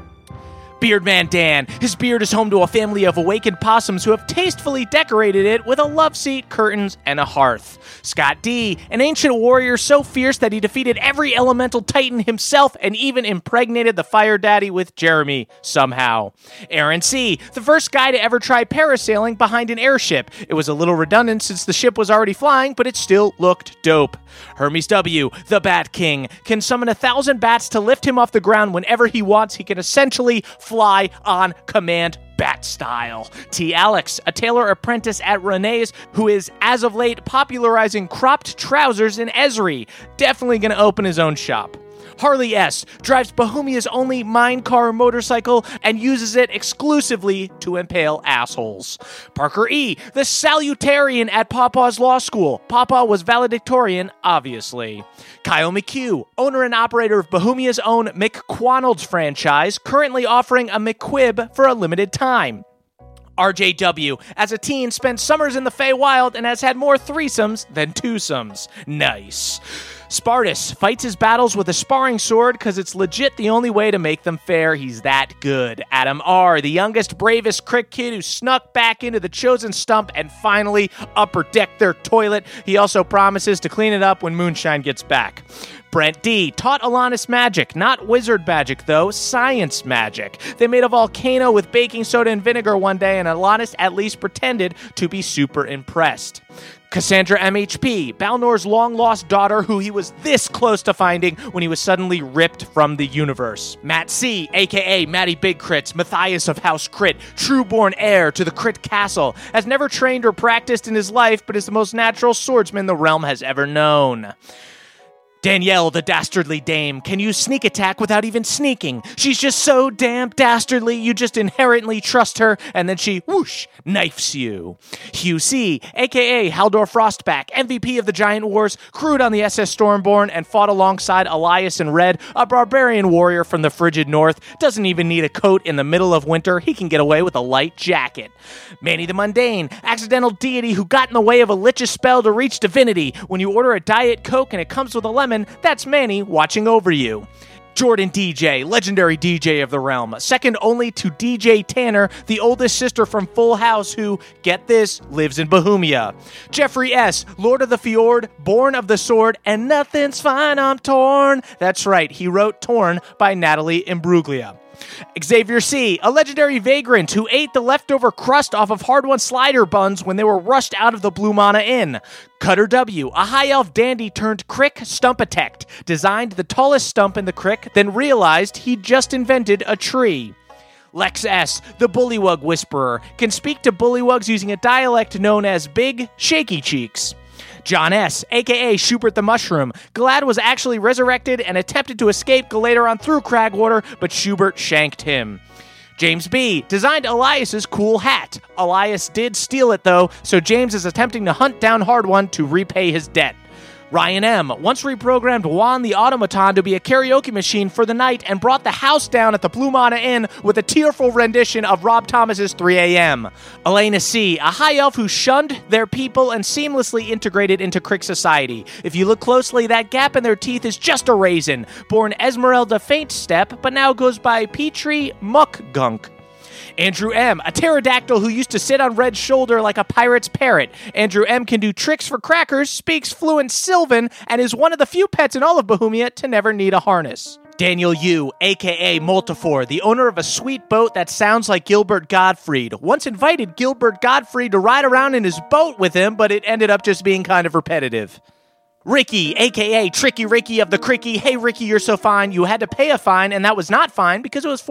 Beardman Dan. His beard is home to a family of awakened possums who have tastefully decorated it with a love seat, curtains, and a hearth. Scott D., an ancient warrior so fierce that he defeated every elemental titan himself and even impregnated the Fire Daddy with Jeremy, somehow. Aaron C., the first guy to ever try parasailing behind an airship. It was a little redundant since the ship was already flying, but it still looked dope. Hermes W., the Bat King, can summon 1,000 bats to lift him off the ground whenever he wants. He can essentially fly on command, bat style. T. Alex, a tailor apprentice at Renee's, who is, as of late, popularizing cropped trousers in Esri. Definitely gonna open his own shop. Harley S. drives Bohemia's only mine car motorcycle and uses it exclusively to impale assholes. Parker E., the salutarian at Pawpaw's Law School. Pawpaw was valedictorian, obviously. Kyle McHugh, owner and operator of Bohemia's own McQuonald's franchise, currently offering a McQuib for a limited time. RJW, as a teen, spent summers in the Feywild and has had more threesomes than twosomes. Nice. Spartus fights his battles with a sparring sword because it's legit the only way to make them fair. He's that good. Adam R., the youngest, bravest crick kid who snuck back into the chosen stump and finally upper decked their toilet. He also promises to clean it up when Moonshine gets back. Brent D taught Alanis magic, not wizard magic though, science magic. They made a volcano with baking soda and vinegar one day, and Alanis at least pretended to be super impressed. Cassandra MHP, Balnor's long-lost daughter who he was this close to finding when he was suddenly ripped from the universe. Matt C, a.k.a. Matty Big Crits, Matthias of House Crit, true-born heir to the Crit Castle, has never trained or practiced in his life, but is the most natural swordsman the realm has ever known. Danielle, the dastardly dame, can use sneak attack without even sneaking. She's just so damn dastardly, you just inherently trust her, and then she, whoosh, knifes you. Hugh C, a.k.a. Haldor Frostback, MVP of the Giant Wars, crewed on the SS Stormborn, and fought alongside Elias and Red, a barbarian warrior from the frigid north. Doesn't even need a coat in the middle of winter, he can get away with a light jacket. Manny the Mundane, accidental deity who got in the way of a lich's spell to reach divinity. When you order a Diet Coke and it comes with a lemon, that's Manny watching over you. Jordan DJ, legendary DJ of the realm, second only to DJ Tanner, the oldest sister from Full House who, get this, lives in Bohemia. Jeffrey S., Lord of the Fjord, born of the sword, and nothing's fine, I'm torn. That's right, he wrote Torn by Natalie Imbruglia. Xavier C., a legendary vagrant who ate the leftover crust off of hard-won slider buns when they were rushed out of the Blue Mana Inn. Cutter W., a high-elf dandy turned crick stump-a-tect, designed the tallest stump in the crick, then realized he'd just invented a tree. Lex S., the Bullywug Whisperer, can speak to bullywugs using a dialect known as Big Shaky Cheeks. John S., a.k.a. Schubert the Mushroom. Glad was actually resurrected and attempted to escape Galateron through Cragwater, but Schubert shanked him. James B. designed Elias's cool hat. Elias did steal it, though, so James is attempting to hunt down Hard-One to repay his debt. Ryan M. once reprogrammed Juan the Automaton to be a karaoke machine for the night and brought the house down at the Blue Mana Inn with a tearful rendition of Rob Thomas's 3 a.m. Elena C., a high elf who shunned their people and seamlessly integrated into Crick society. If you look closely, that gap in their teeth is just a raisin. Born Esmeralda Faintstep, but now goes by Petrie Muckgunk. Andrew M., a pterodactyl who used to sit on Red's shoulder like a pirate's parrot. Andrew M. can do tricks for crackers, speaks fluent Sylvan, and is one of the few pets in all of Bohemia to never need a harness. Daniel Yu, a.k.a. Multifor, the owner of a sweet boat that sounds like Gilbert Gottfried, once invited Gilbert Gottfried to ride around in his boat with him, but it ended up just being kind of repetitive. Ricky, a.k.a. Tricky Ricky of the Cricky. Hey, Ricky, you're so fine. You had to pay a fine, and that was not fine because it was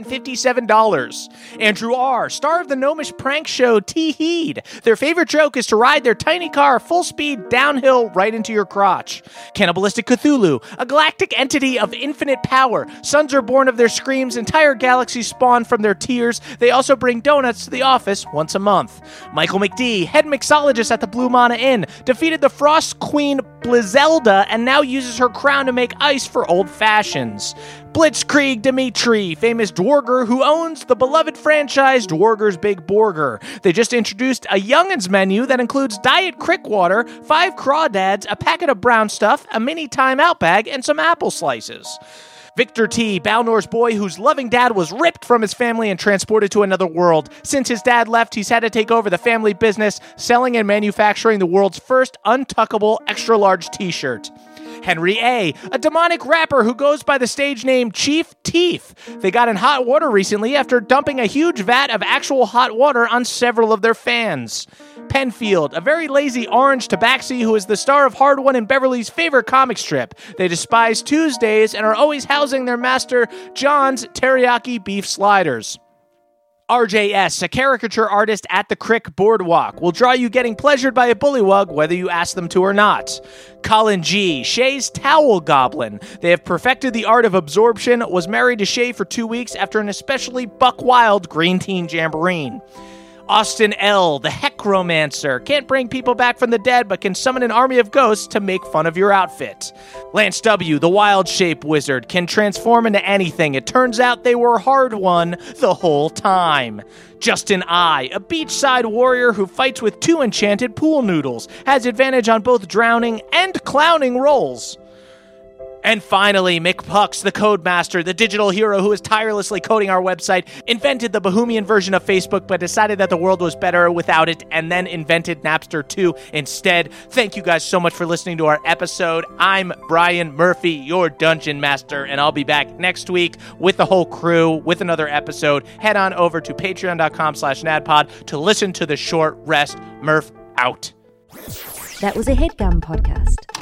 $457. Andrew R., star of the gnomish prank show Tee-Heed. Their favorite joke is to ride their tiny car full speed downhill right into your crotch. Cannibalistic Cthulhu, a galactic entity of infinite power. Suns are born of their screams, entire galaxies spawn from their tears. They also bring donuts to the office once a month. Michael McD., head mixologist at the Blue Mana Inn, defeated the Frost Queen Blizelda and now uses her crown to make ice for old fashions. Blitzkrieg Dimitri, famous Dwarger who owns the beloved franchise Dwarger's Big Burger. They just introduced a young'uns menu that includes Diet Crick Water, 5 crawdads, a packet of brown stuff, a mini timeout bag, and some apple slices. Victor T., Balnor's boy whose loving dad was ripped from his family and transported to another world. Since his dad left, he's had to take over the family business, selling and manufacturing the world's first untuckable extra-large t-shirt. Henry A., a demonic rapper who goes by the stage name Chief Teeth. They got in hot water recently after dumping a huge vat of actual hot water on several of their fans. Penfield, a very lazy orange tabaxi who is the star of Hard-Won and Beverly's favorite comic strip. They despise Tuesdays and are always housing their master John's teriyaki beef sliders. RJS, a caricature artist at the Crick Boardwalk, will draw you getting pleasured by a bullywug whether you ask them to or not. Colin G., Shay's towel goblin. They have perfected the art of absorption, was married to Shay for 2 weeks after an especially buck-wild green teen jamboree. Austin L., the Heckromancer, can't bring people back from the dead but can summon an army of ghosts to make fun of your outfit. Lance W., the Wild Shape Wizard, can transform into anything. It turns out they were Hard-Won the whole time. Justin I., a beachside warrior who fights with 2 enchanted pool noodles, has advantage on both drowning and clowning rolls. And finally, Mick Pucks, the Codemaster, the digital hero who is tirelessly coding our website, invented the Bohemian version of Facebook, but decided that the world was better without it, and then invented Napster 2 instead. Thank you guys so much for listening to our episode. I'm Brian Murphy, your Dungeon Master, and I'll be back next week with the whole crew with another episode. Head on over to patreon.com/nadpod to listen to the short rest. Murph out. That was a HeadGum podcast.